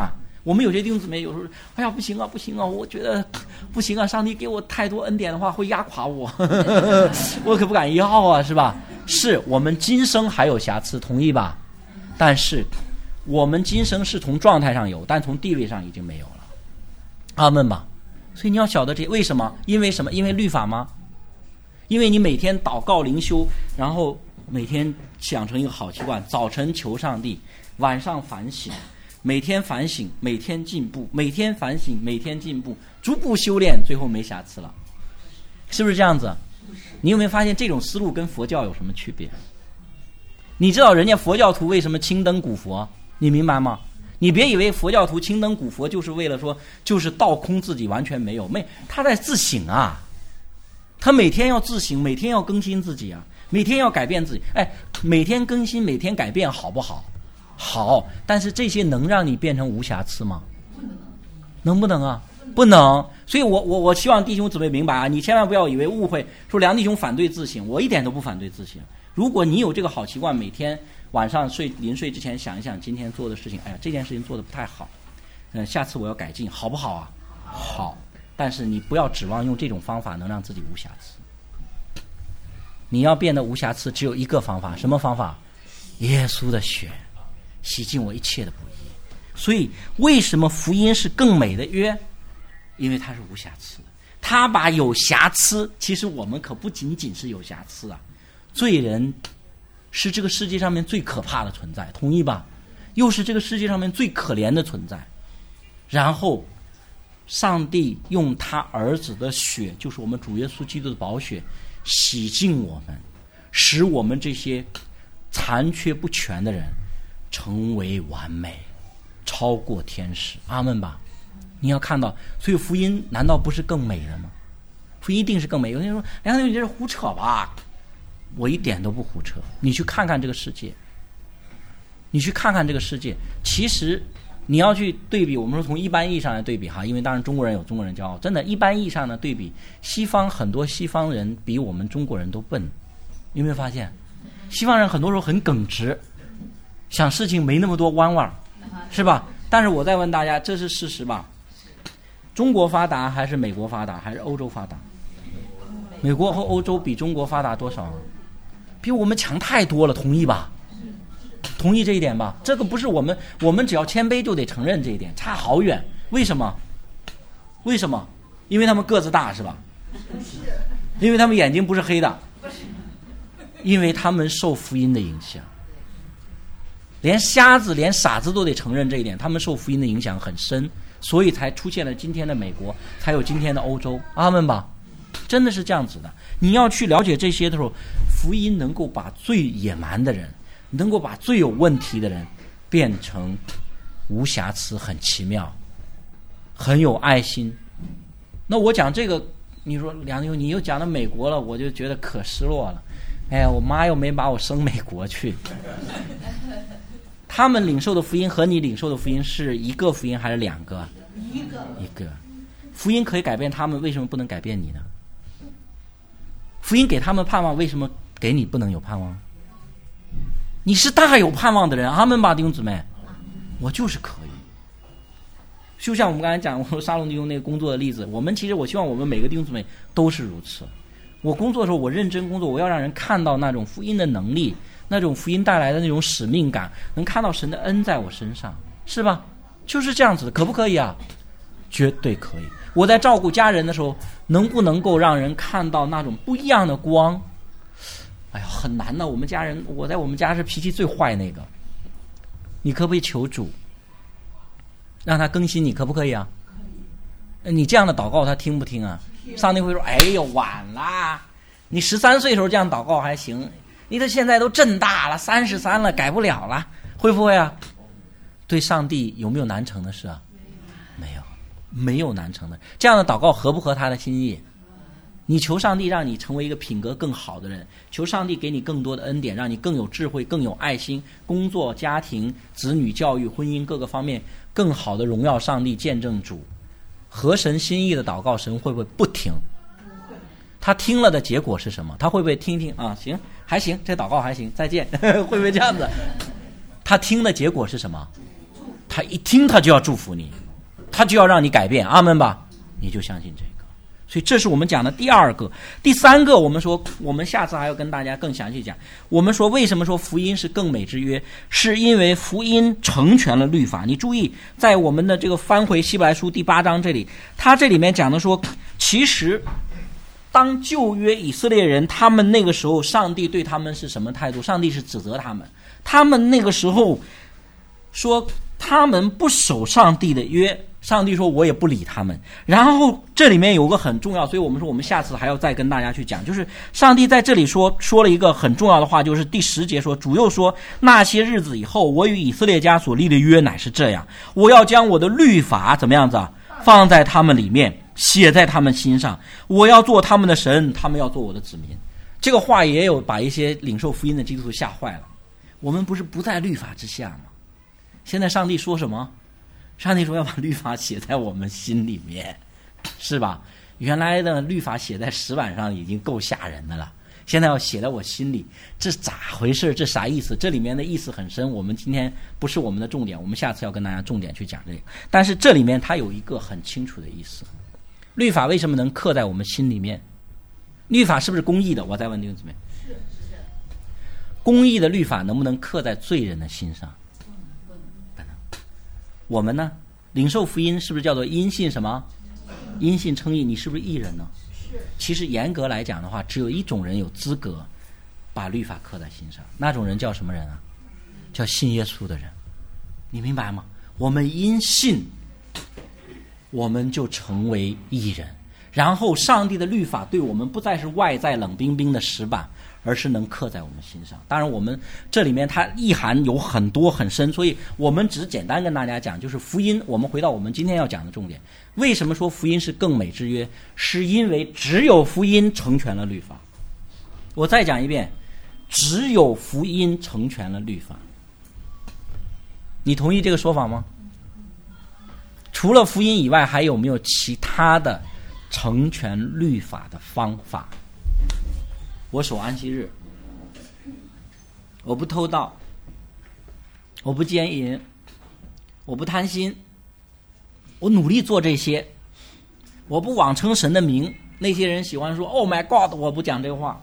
我们有些弟兄姊妹有时候，哎呀，不行啊，不行啊，我觉得不行啊，上帝给我太多恩典的话会压垮我，我可不敢要啊，是吧？是我们今生还有瑕疵，同意吧？但是我们今生是从状态上有，但从地位上已经没有了。阿们吧。所以你要晓得这为什么？因为什么？因为律法吗？因为你每天祷告灵修，然后每天养成一个好习惯，早晨求上帝，晚上反省，每天反省，每天进步，每天反省，每天进步，逐步修炼，最后没瑕疵了，是不是这样子？你有没有发现这种思路跟佛教有什么区别？你知道人家佛教徒为什么青灯古佛？你明白吗？你别以为佛教徒青灯古佛就是为了说就是倒空自己完全没有，没他在自省啊，他每天要自省，每天要更新自己啊，每天要改变自己。哎，每天更新，每天改变，好不好？好，但是这些能让你变成无瑕疵吗？能不能啊？不能。所以我我我希望弟兄姊妹明白啊，你千万不要以为误会说梁弟兄反对自省，我一点都不反对自省。如果你有这个好习惯，每天晚上睡临睡之前想一想今天做的事情，哎呀，这件事情做得不太好，嗯，下次我要改进，好不好啊？好。但是你不要指望用这种方法能让自己无瑕疵。你要变得无瑕疵，只有一个方法，什么方法？耶稣的血洗净我一切的不义。所以为什么福音是更美的约？因为它是无瑕疵的。他把有瑕疵，其实我们可不仅仅是有瑕疵啊，罪人是这个世界上面最可怕的存在，同意吧？又是这个世界上面最可怜的存在。然后上帝用他儿子的血，就是我们主耶稣基督的宝血，洗净我们，使我们这些残缺不全的人成为完美，超过天使。阿们吧。你要看到，所以福音难道不是更美的吗？福音一定是更美。有人说梁弟兄你这是胡扯吧？我一点都不胡扯。你去看看这个世界，你去看看这个世界，其实你要去对比，我们说从一般意义上来对比哈，因为当然中国人有中国人骄傲，真的，一般意义上的对比，西方很多西方人比我们中国人都笨。有没有发现？西方人很多时候很耿直，想事情没那么多弯弯，是吧？但是我再问大家，这是事实吧？中国发达还是美国发达还是欧洲发达？美国和欧洲比中国发达多少？比我们强太多了，同意吧？同意这一点吧？这个不是我们，我们只要谦卑就得承认这一点，差好远。为什么？为什么？因为他们个子大是吧？因为他们眼睛不是黑的，因为他们受福音的影响。连瞎子连傻子都得承认这一点，他们受福音的影响很深，所以才出现了今天的美国，才有今天的欧洲。阿们吧。真的是这样子的。你要去了解这些的时候，福音能够把最野蛮的人，能够把最有问题的人变成无瑕疵，很奇妙，很有爱心。那我讲这个，你说梁弟兄你又讲到美国了，我就觉得可失落了。哎呀，我妈又没把我生美国去。他们领受的福音和你领受的福音是一个福音还是两个？ 一个。 一个。福音可以改变他们，为什么不能改变你呢？福音给他们盼望，为什么给你不能有盼望？你是大有盼望的人，阿们吧，弟兄姊妹。我就是可以。就像我们刚才讲，我说沙龙弟兄那个工作的例子，我们其实我希望我们每个弟兄姊妹都是如此。我工作的时候，我认真工作，我要让人看到那种福音的能力，那种福音带来的那种使命感，能看到神的恩在我身上，是吧？就是这样子的，可不可以啊？绝对可以。我在照顾家人的时候，能不能够让人看到那种不一样的光？哎呀，很难的。我们家人，我在我们家是脾气最坏那个。你可不可以求主，让他更新你，可不可以啊？你这样的祷告他听不听啊？上帝会说：“哎呦，晚啦！你十三岁时候这样祷告还行，你这现在都这么大了，三十三了，改不了了，会不会啊？”对上帝有没有难成的事啊？没有，没有难成的。这样的祷告合不合他的心意？你求上帝让你成为一个品格更好的人，求上帝给你更多的恩典，让你更有智慧，更有爱心，工作、家庭、子女教育、婚姻各个方面更好的荣耀上帝，见证主。合神心意的祷告，神会不会不听？他听了的结果是什么？他会不会听听啊？行，还行，这祷告还行，再见。会不会这样子？他听的结果是什么？ 他一听他就要祝福你，他就要让你改变，阿们吧，你就相信这个。所以这是我们讲的第二个。第三个，我们说我们下次还要跟大家更详细讲，我们说为什么说福音是更美之约，是因为福音成全了律法。你注意在我们的这个翻回希伯来书第八章这里，他这里面讲的说，其实当旧约以色列人他们那个时候上帝对他们是什么态度，上帝是指责他们，他们那个时候说他们不守上帝的约，上帝说我也不理他们。然后这里面有个很重要，所以我们说我们下次还要再跟大家去讲，就是上帝在这里说说了一个很重要的话，就是第十节说，主又说，那些日子以后，我与以色列家所立的约乃是这样，我要将我的律法怎么样子啊，放在他们里面，写在他们心上，我要做他们的神，他们要做我的子民。这个话也有把一些领受福音的基督徒吓坏了。我们不是不在律法之下吗？现在上帝说什么？上帝说要把律法写在我们心里面，是吧？原来的律法写在石板上已经够吓人的了，现在要写在我心里，这咋回事？这啥意思？这里面的意思很深，我们今天不是我们的重点，我们下次要跟大家重点去讲这个。但是这里面它有一个很清楚的意思，律法为什么能刻在我们心里面？律法是不是公义的？我再问弟兄姊妹，是是。公义的律法能不能刻在罪人的心上？我们呢，领受福音是不是叫做因信什么？因信称义，你是不是义人呢？是。其实严格来讲的话，只有一种人有资格把律法刻在心上，那种人叫什么人啊？叫信耶稣的人。你明白吗？我们因信，我们就成为义人，然后上帝的律法对我们不再是外在冷冰冰的石板，而是能刻在我们心上。当然我们这里面它意涵有很多很深，所以我们只简单跟大家讲，就是福音，我们回到我们今天要讲的重点，为什么说福音是更美之约，是因为只有福音成全了律法。我再讲一遍，只有福音成全了律法。你同意这个说法吗？除了福音以外，还有没有其他的成全律法的方法？我守安息日，我不偷盗，我不奸淫，我不贪心，我努力做这些，我不妄称神的名。那些人喜欢说 Oh my God， 我不讲这话。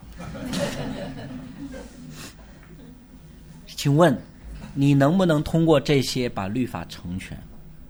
请问你能不能通过这些把律法成全？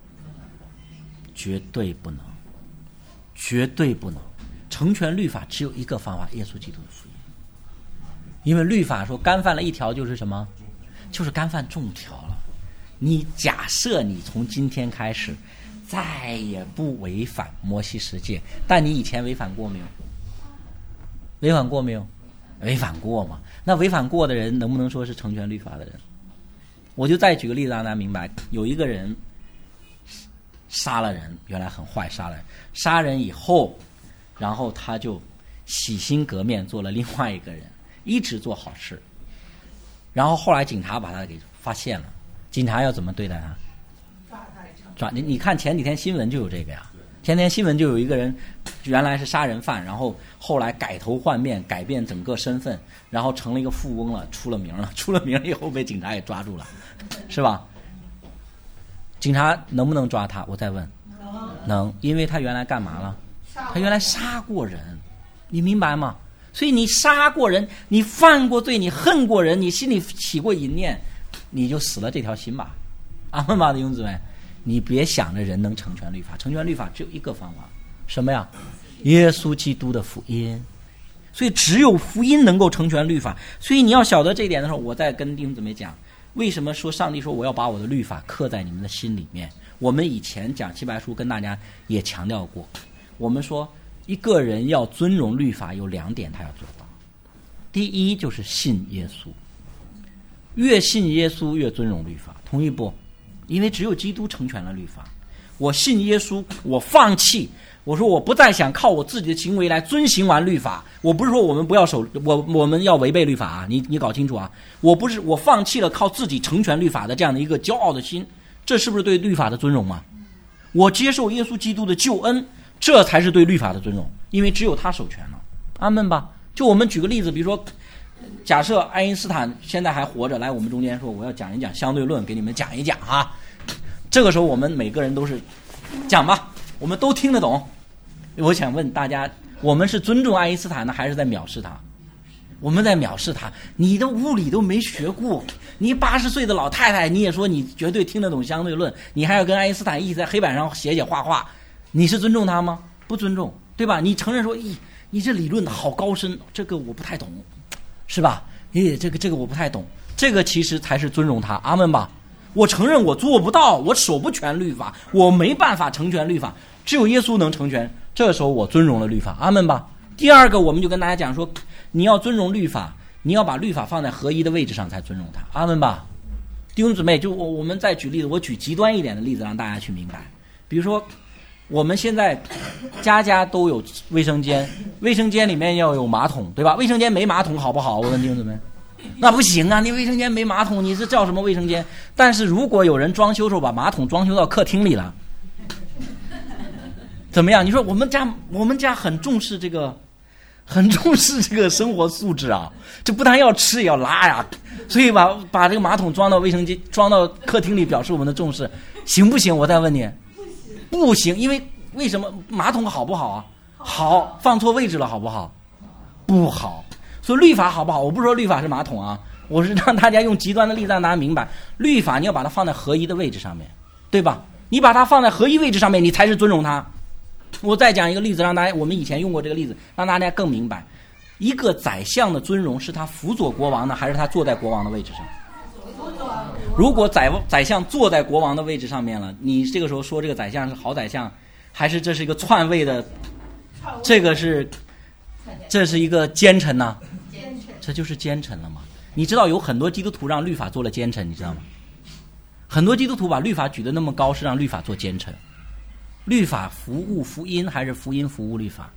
绝对不能，绝对不能。成全律法只有一个方法，耶稣基督的福音。因为律法说干犯了一条就是什么？就是干犯众条了。你假设你从今天开始再也不违反摩西十诫，但你以前违反过没有？违反过没有？违反过嘛？那违反过的人能不能说是成全律法的人？我就再举个例子让大家明白，有一个人杀了人，原来很坏，杀了人，杀人以后，然后他就洗心革面做了另外一个人，一直做好事，然后后来警察把他给发现了，警察要怎么对待他？抓你！你看前几天新闻就有这个呀，前天新闻就有一个人，原来是杀人犯，然后后来改头换面，改变整个身份，然后成了一个富翁了，出了名了，出了名以后被警察给抓住了，是吧？警察能不能抓他？我再问，能，因为他原来干嘛了？他原来杀过人，你明白吗？所以你杀过人，你犯过罪，你恨过人，你心里起过淫念，你就死了这条心吧。阿们吧，弟兄姊妹，你别想着人能成全律法，成全律法只有一个方法，什么呀？耶稣基督的福音。所以只有福音能够成全律法。所以你要晓得这一点的时候，我再跟弟兄姊妹讲，为什么说上帝说我要把我的律法刻在你们的心里面？我们以前讲希伯来书跟大家也强调过，我们说一个人要尊荣律法有两点他要做到。第一就是信耶稣，越信耶稣越尊荣律法，同意不？因为只有基督成全了律法。我信耶稣，我放弃，我说我不再想靠我自己的行为来遵行完律法。我不是说我们不要守，我我们要违背律法啊！你你搞清楚啊！我不是我放弃了靠自己成全律法的这样的一个骄傲的心，这是不是对律法的尊荣啊？我接受耶稣基督的救恩，这才是对律法的尊荣，因为只有他守全了。阿们吧！就我们举个例子，比如说，假设爱因斯坦现在还活着，来我们中间说我要讲一讲相对论，给你们讲一讲啊。 这个时候我们每个人都是讲吧，我们都听得懂。我想问大家，我们是尊重爱因斯坦呢，还是在藐视他？我们在藐视他。你的物理都没学过，你八十岁的老太太，你也说你绝对听得懂相对论，你还要跟爱因斯坦一起在黑板上写写画画，你是尊重他吗？不尊重，对吧？你承认说，咦，你这理论好高深，这个我不太懂，是吧？咦，这个这个我不太懂，这个其实才是尊重他。阿们吧。我承认我做不到，我手不全律法，我没办法成全律法，只有耶稣能成全。这个时候我尊重了律法，阿们吧。第二个，我们就跟大家讲说，你要尊重律法，你要把律法放在合一的位置上才尊重它，阿们吧。弟兄姊妹，就我我们再举例子，我举极端一点的例子让大家去明白。比如说，我们现在家家都有卫生间，卫生间里面要有马桶，对吧？卫生间没马桶好不好？我问弟兄姊妹。那不行啊，你卫生间没马桶，你这叫什么卫生间？但是如果有人装修的时候把马桶装修到客厅里了，怎么样？你说我们家我们家很重视这个很重视这个生活素质啊，这不但要吃也要拉呀，所以把把这个马桶装到卫生间装到客厅里表示我们的重视，行不行？我再问你，不行，因为为什么？马桶好不好啊？好，放错位置了好不好？不好。所以律法好不好？我不是说律法是马桶啊，我是让大家用极端的例子让大家明白，律法你要把它放在合一的位置上面，对吧？你把它放在合一位置上面，你才是尊重它。我再讲一个例子，让大家，我们以前用过这个例子，让大家更明白，一个宰相的尊荣是他辅佐国王呢，还是他坐在国王的位置上？如果宰宰相坐在国王的位置上面了，你这个时候说这个宰相是好宰相，还是这是一个篡位的？这个是，这是一个奸臣呢？这就是奸臣了嘛？你知道有很多基督徒让律法做了奸臣，你知道吗？很多基督徒把律法举得那么高，是让律法做奸臣。律法服务福音，还是福音服务律法？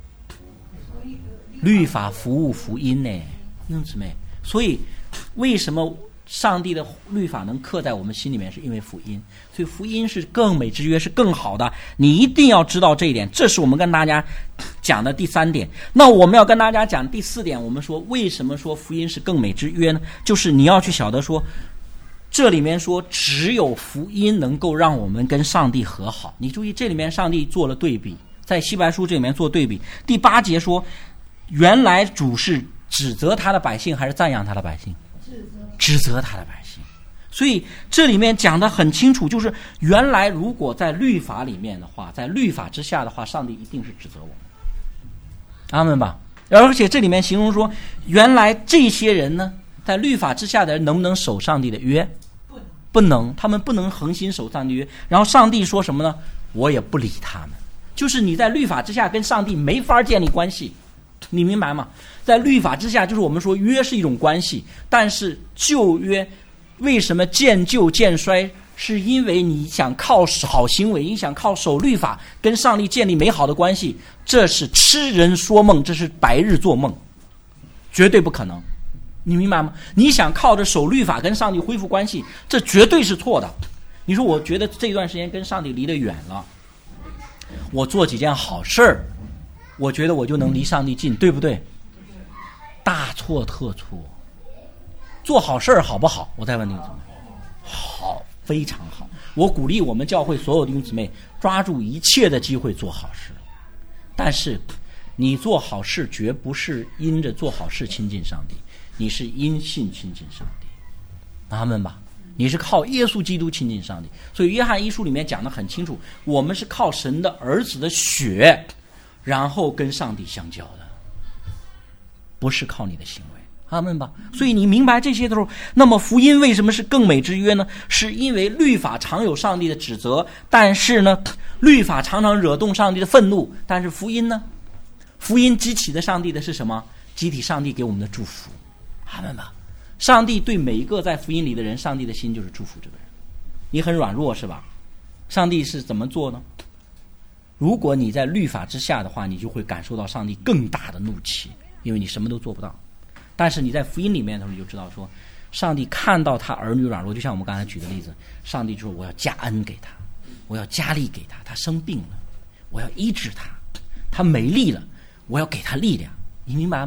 律法服务福音呢，弟兄姊妹。所以为什么上帝的律法能刻在我们心里面，是因为福音。所以福音是更美之约，是更好的，你一定要知道这一点。这是我们跟大家讲的第三点。那我们要跟大家讲第四点，我们说为什么说福音是更美之约呢？就是你要去晓得说，这里面说只有福音能够让我们跟上帝和好。你注意，这里面上帝做了对比，在希伯来书这里面做对比。第八节说，原来主是指责他的百姓，还是赞扬他的百姓？指责他的百姓。所以这里面讲得很清楚，就是原来如果在律法里面的话，在律法之下的话，上帝一定是指责我们。阿们吧。而且这里面形容说，原来这些人呢，在律法之下的人能不能守上帝的约？不能，他们不能恒心守上帝约。然后上帝说什么呢？我也不理他们。就是你在律法之下跟上帝没法建立关系，你明白吗？在律法之下，就是我们说约是一种关系，但是旧约为什么渐旧渐衰？是因为你想靠好行为，你想靠守律法跟上帝建立美好的关系，这是痴人说梦，这是白日做梦，绝对不可能。你明白吗？你想靠着守律法跟上帝恢复关系，这绝对是错的。你说我觉得这段时间跟上帝离得远了，我做几件好事儿，我觉得我就能离上帝近，对不对？大错特错。做好事儿好不好？我再问你，好，非常好。我鼓励我们教会所有弟兄姊妹抓住一切的机会做好事，但是你做好事绝不是因着做好事亲近上帝，你是因信亲近上帝。阿们吧。你是靠耶稣基督亲近上帝。所以约翰一书里面讲得很清楚，我们是靠神的儿子的血然后跟上帝相交的，不是靠你的行为。阿们吧。所以你明白这些的时候，那么福音为什么是更美之约呢？是因为律法常有上帝的指责，但是呢，律法常常惹动上帝的愤怒，但是福音呢？福音激起的上帝的是什么？激起上帝给我们的祝福。阿们吧。上帝对每一个在福音里的人，上帝的心就是祝福这个人。你很软弱是吧？上帝是怎么做呢？如果你在律法之下的话，你就会感受到上帝更大的怒气，因为你什么都做不到。但是你在福音里面的时候，你就知道说，上帝看到他儿女软弱，就像我们刚才举的例子，上帝就说我要加恩给他，我要加力给他，他生病了，我要医治他，他没力了，我要给他力量。你明白吗？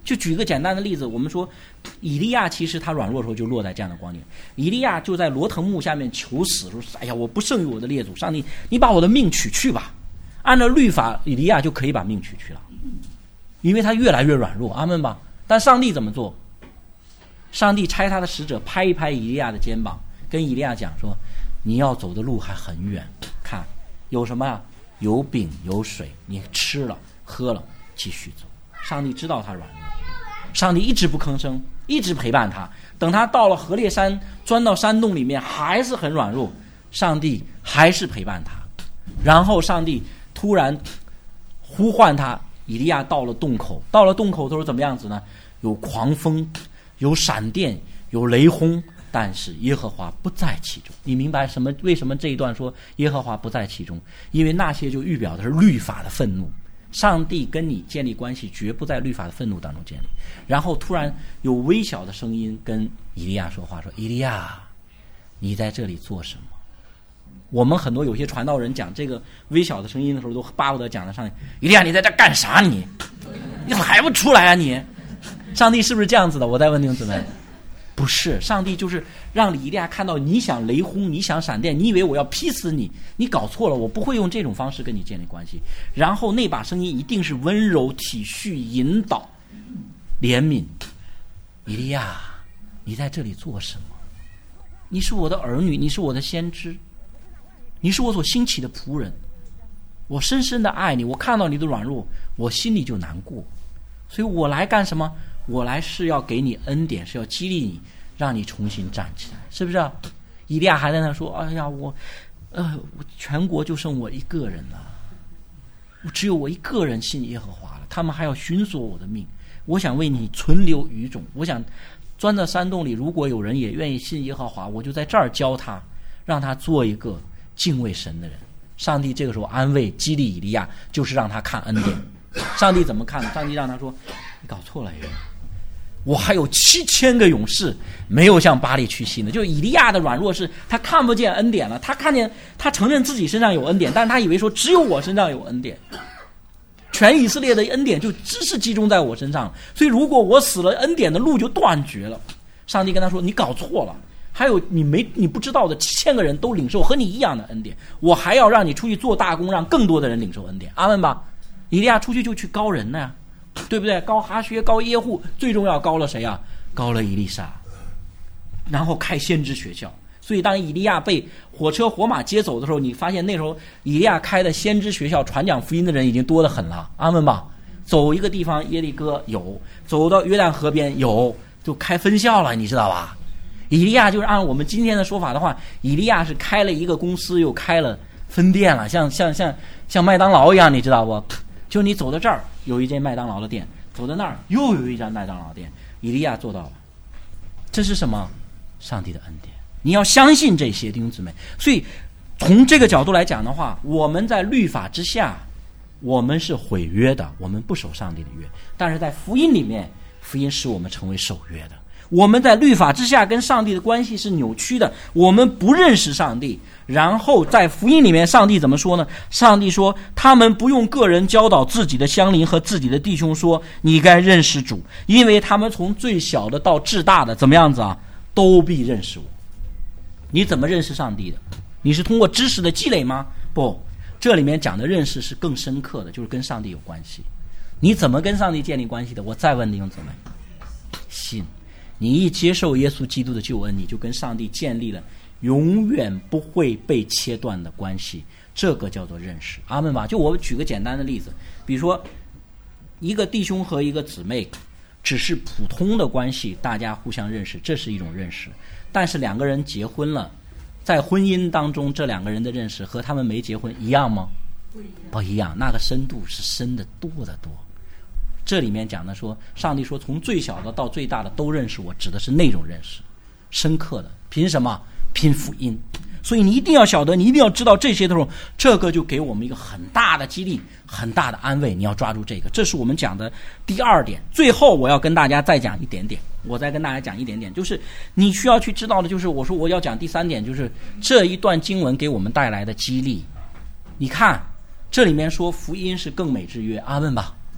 就举个简单的例子，我们说以利亚其实他软弱的时候就落在这样的光景，以利亚就在罗藤木下面求死，说哎呀，我不胜于我的列祖，上帝你把我的命取去吧。按照律法，以利亚就可以把命取去了，因为他越来越软弱，阿们吧。但上帝怎么做？上帝差他的使者拍一拍以利亚的肩膀，跟以利亚讲说，你要走的路还很远，看有什么啊？有饼有水，你吃了喝了继续走。上帝知道他软弱，上帝一直不吭声，一直陪伴他，等他到了何烈山，钻到山洞里面还是很软弱，上帝还是陪伴他。然后上帝突然呼唤他，以利亚到了洞口，到了洞口都是怎么样子呢？有狂风，有闪电，有雷轰，但是耶和华不在其中。你明白什么？为什么这一段说耶和华不在其中？因为那些就预表的是律法的愤怒，上帝跟你建立关系绝不在律法的愤怒当中建立。然后突然有微小的声音跟以利亚说话，说以利亚，你在这里做什么？我们很多有些传道人讲这个微小的声音的时候，都巴不得讲的上帝，以利亚你在这干啥你？你还不出来啊你？上帝是不是这样子的？我再问弟兄姊妹，不是，上帝就是让以利亚看到你想雷轰，你想闪电，你以为我要劈死你，你搞错了，我不会用这种方式跟你建立关系。然后那把声音一定是温柔、体恤、引导、怜悯。以利亚，你在这里做什么？你是我的儿女，你是我的先知，你是我所兴起的仆人，我深深的爱你，我看到你的软弱，我心里就难过，所以我来干什么？我来是要给你恩典，是要激励你，让你重新站起来，是不是啊？以利亚还在那说，哎呀，我呃，我全国就剩我一个人了，我只有我一个人信耶和华了，他们还要寻索我的命，我想为你存留余种，我想钻到山洞里，如果有人也愿意信耶和华，我就在这儿教他，让他做一个敬畏神的人。上帝这个时候安慰激励以利亚，就是让他看恩典。上帝怎么看呢？上帝让他说，你搞错了耶，我还有七千个勇士没有向巴力屈膝呢。就以利亚的软弱是他看不见恩典了，他看见他承认自己身上有恩典，但是他以为说只有我身上有恩典，全以色列的恩典就只是集中在我身上，所以如果我死了，恩典的路就断绝了。上帝跟他说，你搞错了，还有你没你不知道的七千个人都领受和你一样的恩典，我还要让你出去做大功，让更多的人领受恩典。阿们吧。以利亚出去就去高人呢，对不对？高哈薛，高耶户，最重要高了谁啊？高了以利沙，然后开先知学校。所以当以利亚被火车火马接走的时候，你发现那时候以利亚开的先知学校传讲福音的人已经多得很了。阿们吧。走一个地方耶利哥有，走到约旦河边有，就开分校了，你知道吧？以利亚就是按我们今天的说法的话，以利亚是开了一个公司又开了分店了，像像像像麦当劳一样，你知道不？就你走到这儿有一间麦当劳的店，走到那儿又有一家麦当劳店，以利亚做到了。这是什么？上帝的恩典。你要相信这些弟兄姊妹。所以从这个角度来讲的话，我们在律法之下，我们是毁约的，我们不守上帝的约。但是在福音里面，福音使我们成为守约的。我们在律法之下跟上帝的关系是扭曲的，我们不认识上帝。然后在福音里面，上帝怎么说呢？上帝说，他们不用个人教导自己的乡邻和自己的弟兄说，你该认识主，因为他们从最小的到至大的怎么样子啊，都必认识我。你怎么认识上帝的？你是通过知识的积累吗？不，这里面讲的认识是更深刻的，就是跟上帝有关系。你怎么跟上帝建立关系的？我再问弟兄姊妹，信。你一接受耶稣基督的救恩，你就跟上帝建立了永远不会被切断的关系，这个叫做认识。阿们吧。就我举个简单的例子，比如说一个弟兄和一个姊妹只是普通的关系，大家互相认识，这是一种认识。但是两个人结婚了，在婚姻当中，这两个人的认识和他们没结婚一样吗？不一样，不一样，那个深度是深的多得多。这里面讲的说，上帝说从最小的到最大的都认识我，指的是那种认识，深刻的。凭什么？凭福音。所以你一定要晓得，你一定要知道这些的时候，这个就给我们一个很大的激励，很大的安慰。你要抓住这个，这是我们讲的第二点。最后我要跟大家再讲一点点，我再跟大家讲一点点，就是你需要去知道的，就是我说我要讲第三点，就是这一段经文给我们带来的激励。你看这里面说福音是更美之约，阿们吧。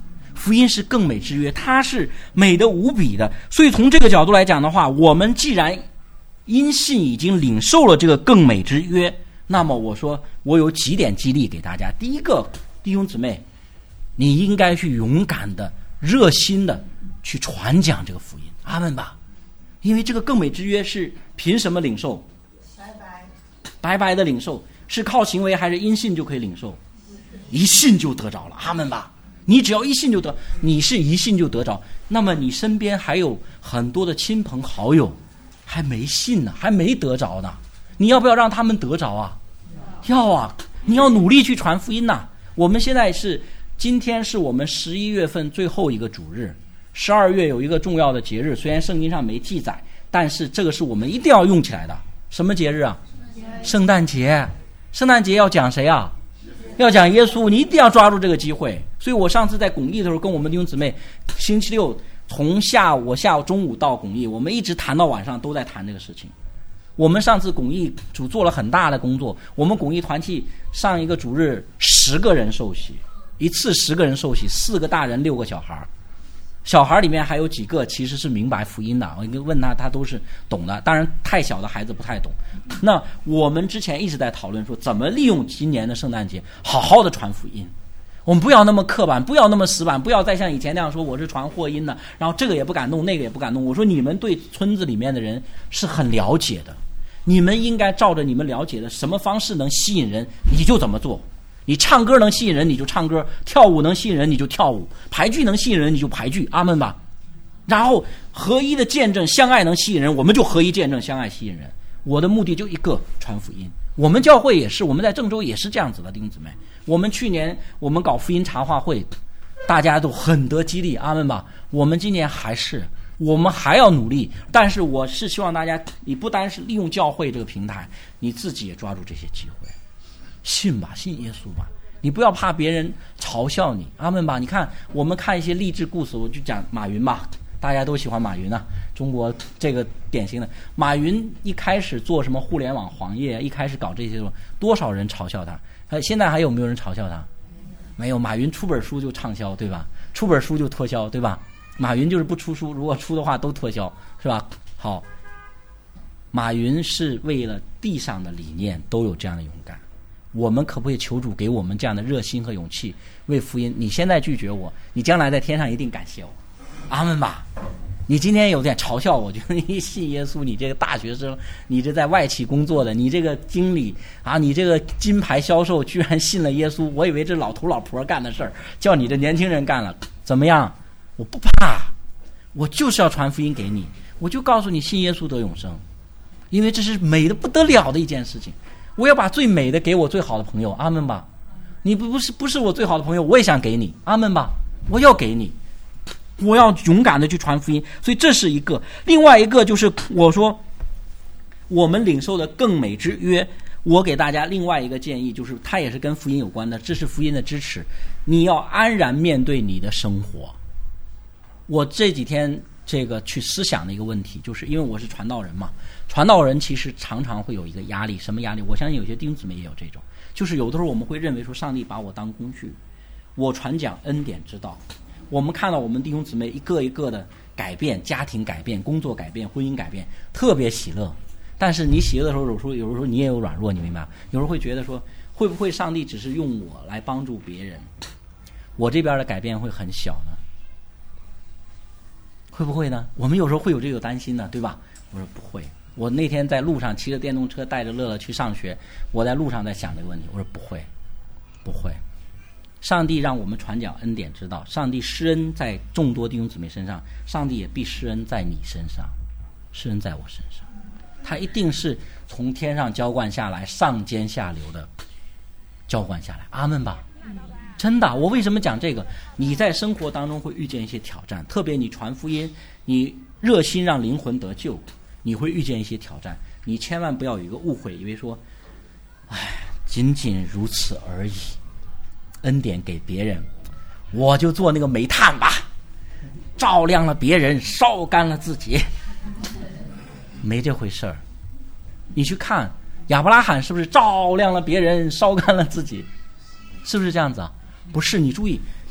福音是更美之约，它是美的无比的。所以从这个角度来讲的话，我们既然因信已经领受了这个更美之约，那么我说我有几点激励给大家。第一个，弟兄姊妹，你应该去勇敢的、热心的去传讲这个福音，阿们吧。因为这个更美之约是凭什么领受？白白白白的领受，是靠行为还是因信就可以领受？一信就得着了，阿们吧。你只要一信就得，你是一信就得着，那么你身边还有很多的亲朋好友还没信呢，还没得着呢，你要不要让他们得着啊？要啊，你要努力去传福音呐、啊。我们现在是今天是我们十一月份最后一个主日，十二月有一个重要的节日，虽然圣经上没记载，但是这个是我们一定要用起来的。什么节日啊？圣诞节。圣诞节要讲谁啊？要讲耶稣，你一定要抓住这个机会。所以我上次在巩义的时候，跟我们弟兄姊妹，星期六从下午我下午中午到巩义，我们一直谈到晚上，都在谈这个事情。我们上次巩义主做了很大的工作，我们巩义团契上一个主日十个人受洗，一次十个人受洗，四个大人六个小孩，小孩里面还有几个其实是明白福音的，我问他他都是懂的，当然太小的孩子不太懂。那我们之前一直在讨论说怎么利用今年的圣诞节好好的传福音，我们不要那么刻板，不要那么死板，不要再像以前那样说我是传祸音的，然后这个也不敢弄，那个也不敢弄。我说你们对村子里面的人是很了解的，你们应该照着你们了解的什么方式能吸引人你就怎么做。你唱歌能吸引人你就唱歌，跳舞能吸引人你就跳舞，排剧能吸引人你就排剧，阿们吧。然后合一的见证相爱能吸引人，我们就合一见证相爱吸引人。我的目的就一个，传福音。我们教会也是，我们在郑州也是这样子的，弟兄姊妹。我们去年我们搞福音茶话会，大家都很得激励，阿们吧。我们今年还是，我们还要努力。但是我是希望大家，你不单是利用教会这个平台，你自己也抓住这些机会，信吧，信耶稣吧。你不要怕别人嘲笑你，阿们吧。你看我们看一些励志故事，我就讲马云吧，大家都喜欢马云啊，中国这个典型的。马云一开始做什么互联网行业，一开始搞这些，多少人嘲笑他，他现在还有没有人嘲笑他？没有。马云出本书就畅销，对吧？出本书就脱销，对吧？马云就是不出书，如果出的话都脱销，是吧？好，马云是为了地上的理念都有这样的勇敢。我们可不可以求主给我们这样的热心和勇气，为福音？你现在拒绝我，你将来在天上一定感谢我，阿们吧。你今天有点嘲笑我，觉得你信耶稣，你这个大学生，你这在外企工作的，你这个经理啊，你这个金牌销售居然信了耶稣，我以为这老头老婆干的事儿，叫你这年轻人干了，怎么样？我不怕，我就是要传福音给你，我就告诉你信耶稣得永生，因为这是美的不得了的一件事情。我要把最美的给我最好的朋友，阿们吧。你不不是不是我最好的朋友，我也想给你，阿们吧。我要给你，我要勇敢的去传福音。所以这是一个，另外一个就是我说我们领受的更美之约。我给大家另外一个建议，就是它也是跟福音有关的，这是福音的支持。你要安然面对你的生活。我这几天这个去思想的一个问题，就是因为我是传道人嘛，传道人其实常常会有一个压力，什么压力？我相信有些弟兄姊妹也有这种，就是有的时候我们会认为说上帝把我当工具，我传讲恩典之道。我们看到我们弟兄姊妹一个一个的改变，家庭改变，工作改变，婚姻改变，特别喜乐。但是你喜乐的时候，有时候有时候你也有软弱，你明白？有时候会觉得说，会不会上帝只是用我来帮助别人，我这边的改变会很小呢？会不会呢？我们有时候会有这个担心呢，对吧？我说不会。我那天在路上骑着电动车带着乐乐去上学，我在路上在想这个问题，我说不会，不会。上帝让我们传讲恩典之道，上帝施恩在众多弟兄姊妹身上，上帝也必施恩在你身上，施恩在我身上。他一定是从天上浇灌下来，上尖下流的浇灌下来，阿们吧。真的，我为什么讲这个？你在生活当中会遇见一些挑战，特别你传福音，你热心让灵魂得救，你会遇见一些挑战。你千万不要有一个误会，以为说，哎，仅仅如此而已，恩典给别人，我就做那个煤炭吧，照亮了别人，烧干了自己，没这回事儿。你去看亚伯拉罕是不是照亮了别人，烧干了自己？是不是这样子啊？不是，你注意，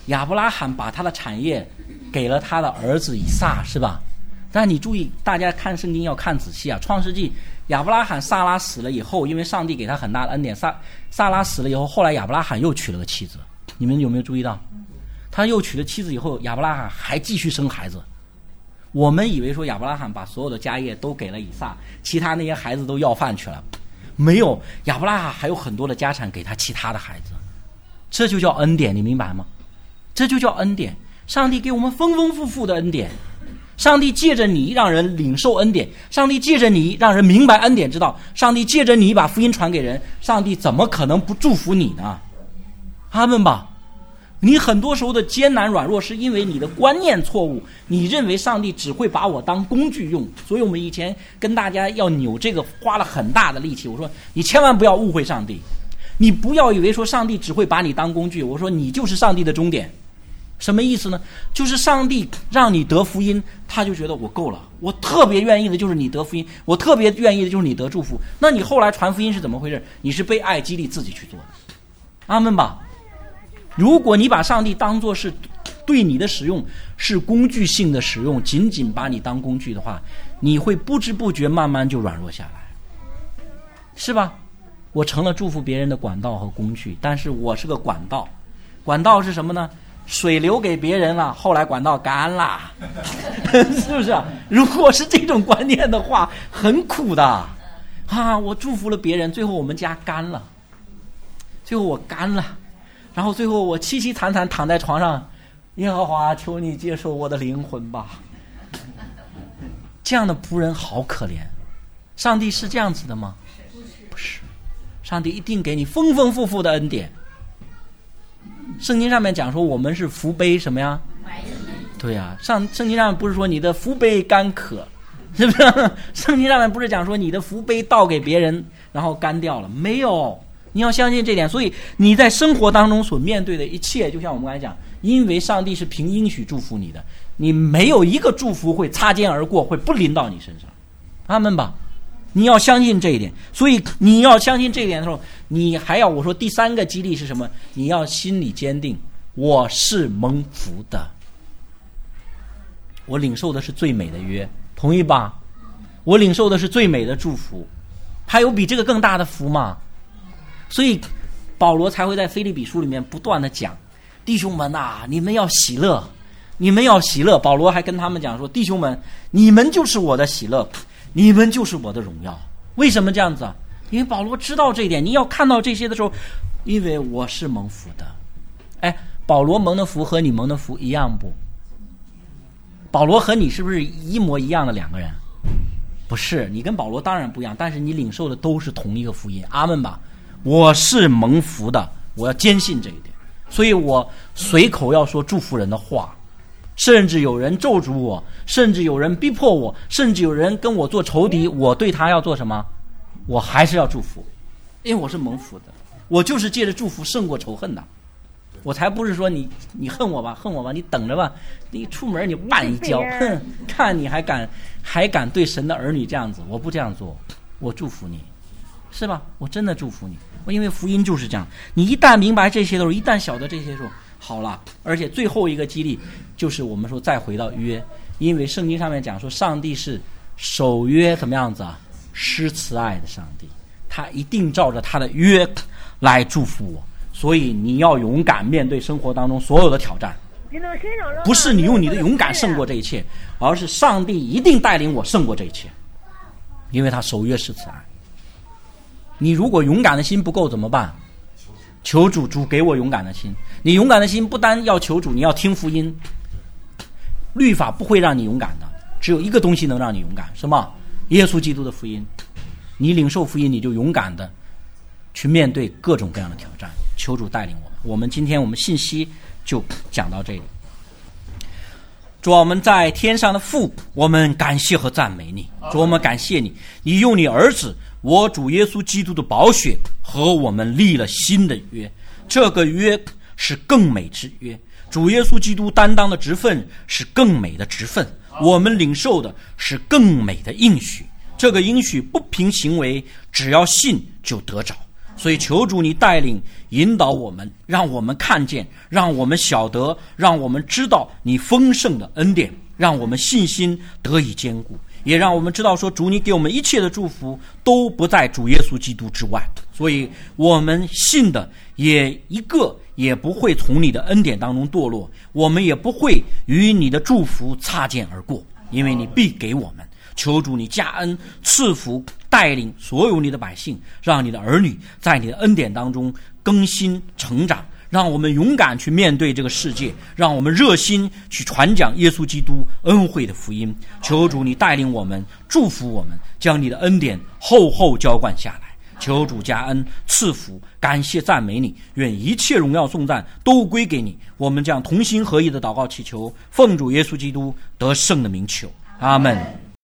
亚伯拉罕把他的产业给了他的儿子以撒，是吧？但你注意，大家看圣经要看仔细啊。创世纪，亚伯拉罕撒拉死了以后，因为上帝给他很大的恩典，撒撒拉死了以后，后来亚伯拉罕又娶了个妻子。你们有没有注意到？他又娶了妻子以后，亚伯拉罕还继续生孩子。我们以为说亚伯拉罕把所有的家业都给了以撒，其他那些孩子都要饭去了。没有，亚伯拉罕还有很多的家产给他其他的孩子。这就叫恩典，你明白吗？这就叫恩典。上帝给我们丰丰富富的恩典，上帝借着你让人领受恩典，上帝借着你让人明白恩典之道，上帝借着你把福音传给人，上帝怎么可能不祝福你呢？阿们吧。你很多时候的艰难软弱是因为你的观念错误，你认为上帝只会把我当工具用。所以我们以前跟大家要扭这个花了很大的力气，我说你千万不要误会上帝，你不要以为说上帝只会把你当工具，我说你就是上帝的终点。什么意思呢？就是上帝让你得福音，他就觉得我够了，我特别愿意的就是你得福音，我特别愿意的就是你得祝福。那你后来传福音是怎么回事？你是被爱激励自己去做的。阿们吧。如果你把上帝当作是对你的使用是工具性的使用，仅仅把你当工具的话，你会不知不觉慢慢就软弱下来，是吧？我成了祝福别人的管道和工具，但是我是个管道。管道是什么呢？水流给别人了，后来管道干了是不是啊？如果是这种观念的话，很苦的啊！我祝福了别人，最后我们家干了，最后我干了，然后最后我凄凄惨惨躺在床上，耶和华求你接受我的灵魂吧。这样的仆人好可怜。上帝是这样子的吗？不是，上帝一定给你丰丰富富的恩典。圣经上面讲说我们是福杯什么呀？对呀、啊，上圣经上面不是说你的福杯干渴，是不是？圣经上面不是讲说你的福杯倒给别人然后干掉了，没有。你要相信这点。所以你在生活当中所面对的一切，就像我们刚才讲，因为上帝是凭应许祝福你的，你没有一个祝福会擦肩而过，会不临到你身上。阿们吧。你要相信这一点。所以你要相信这一点的时候，你还要我说第三个激励是什么？你要心里坚定，我是蒙福的，我领受的是最美的约，同意吧？我领受的是最美的祝福，还有比这个更大的福吗？所以保罗才会在腓立比书里面不断的讲，弟兄们啊，你们要喜乐，你们要喜乐。保罗还跟他们讲说，弟兄们，你们就是我的喜乐，你们就是我的荣耀。为什么这样子啊？因为保罗知道这一点。你要看到这些的时候，因为我是蒙福的。哎，保罗蒙的福和你蒙的福一样不？保罗和你是不是一模一样的两个人？不是，你跟保罗当然不一样，但是你领受的都是同一个福音。阿们吧。我是蒙福的，我要坚信这一点。所以我随口要说祝福人的话，甚至有人咒诅我，甚至有人逼迫我，甚至有人跟我做仇敌，我对他要做什么？我还是要祝福，因为我是蒙福的。我就是借着祝福胜过仇恨的。我才不是说你你恨我吧，恨我吧，你等着吧，你出门你绊一跤，哼，看你还敢还敢对神的儿女这样子。我不这样做，我祝福你，是吧？我真的祝福你。因为福音就是这样，你一旦明白这些的时候，一旦晓得这些的时候，好了。而且最后一个激励就是我们说再回到约，因为圣经上面讲说上帝是守约怎么样子啊？施慈爱的上帝，他一定照着他的约来祝福我。所以你要勇敢面对生活当中所有的挑战，不是你用你的勇敢胜过这一切，而是上帝一定带领我胜过这一切，因为他守约施慈爱。你如果勇敢的心不够怎么办？求主，主给我勇敢的心。你勇敢的心不单要求主，你要听福音。律法不会让你勇敢的，只有一个东西能让你勇敢，什么？耶稣基督的福音。你领受福音，你就勇敢的去面对各种各样的挑战。求主带领我们。我们今天我们信息就讲到这里。主啊，我们在天上的父，我们感谢和赞美你。主，我们感谢你，你用你儿子我主耶稣基督的宝血和我们立了新的约，这个约是更美之约。主耶稣基督担当的职分是更美的职分，我们领受的是更美的应许。这个应许不凭行为，只要信就得着。 所以求主你带领引导我们，让我们看见，让我们晓得，让我们知道你丰盛的恩典，让我们信心得以坚固，也让我们知道说，主你给我们一切的祝福都不在主耶稣基督之外。所以我们信的也一个也不会从你的恩典当中堕落，我们也不会与你的祝福擦肩而过，因为你必给我们。求主你加恩赐福带领所有你的百姓，让你的儿女在你的恩典当中更新成长，让我们勇敢去面对这个世界，让我们热心去传讲耶稣基督恩惠的福音。求主你带领我们，祝福我们，将你的恩典厚厚浇灌下来。求主加恩赐福，感谢赞美你，愿一切荣耀颂赞都归给你。我们将同心合意的祷告祈求，奉主耶稣基督得胜的名求，阿们。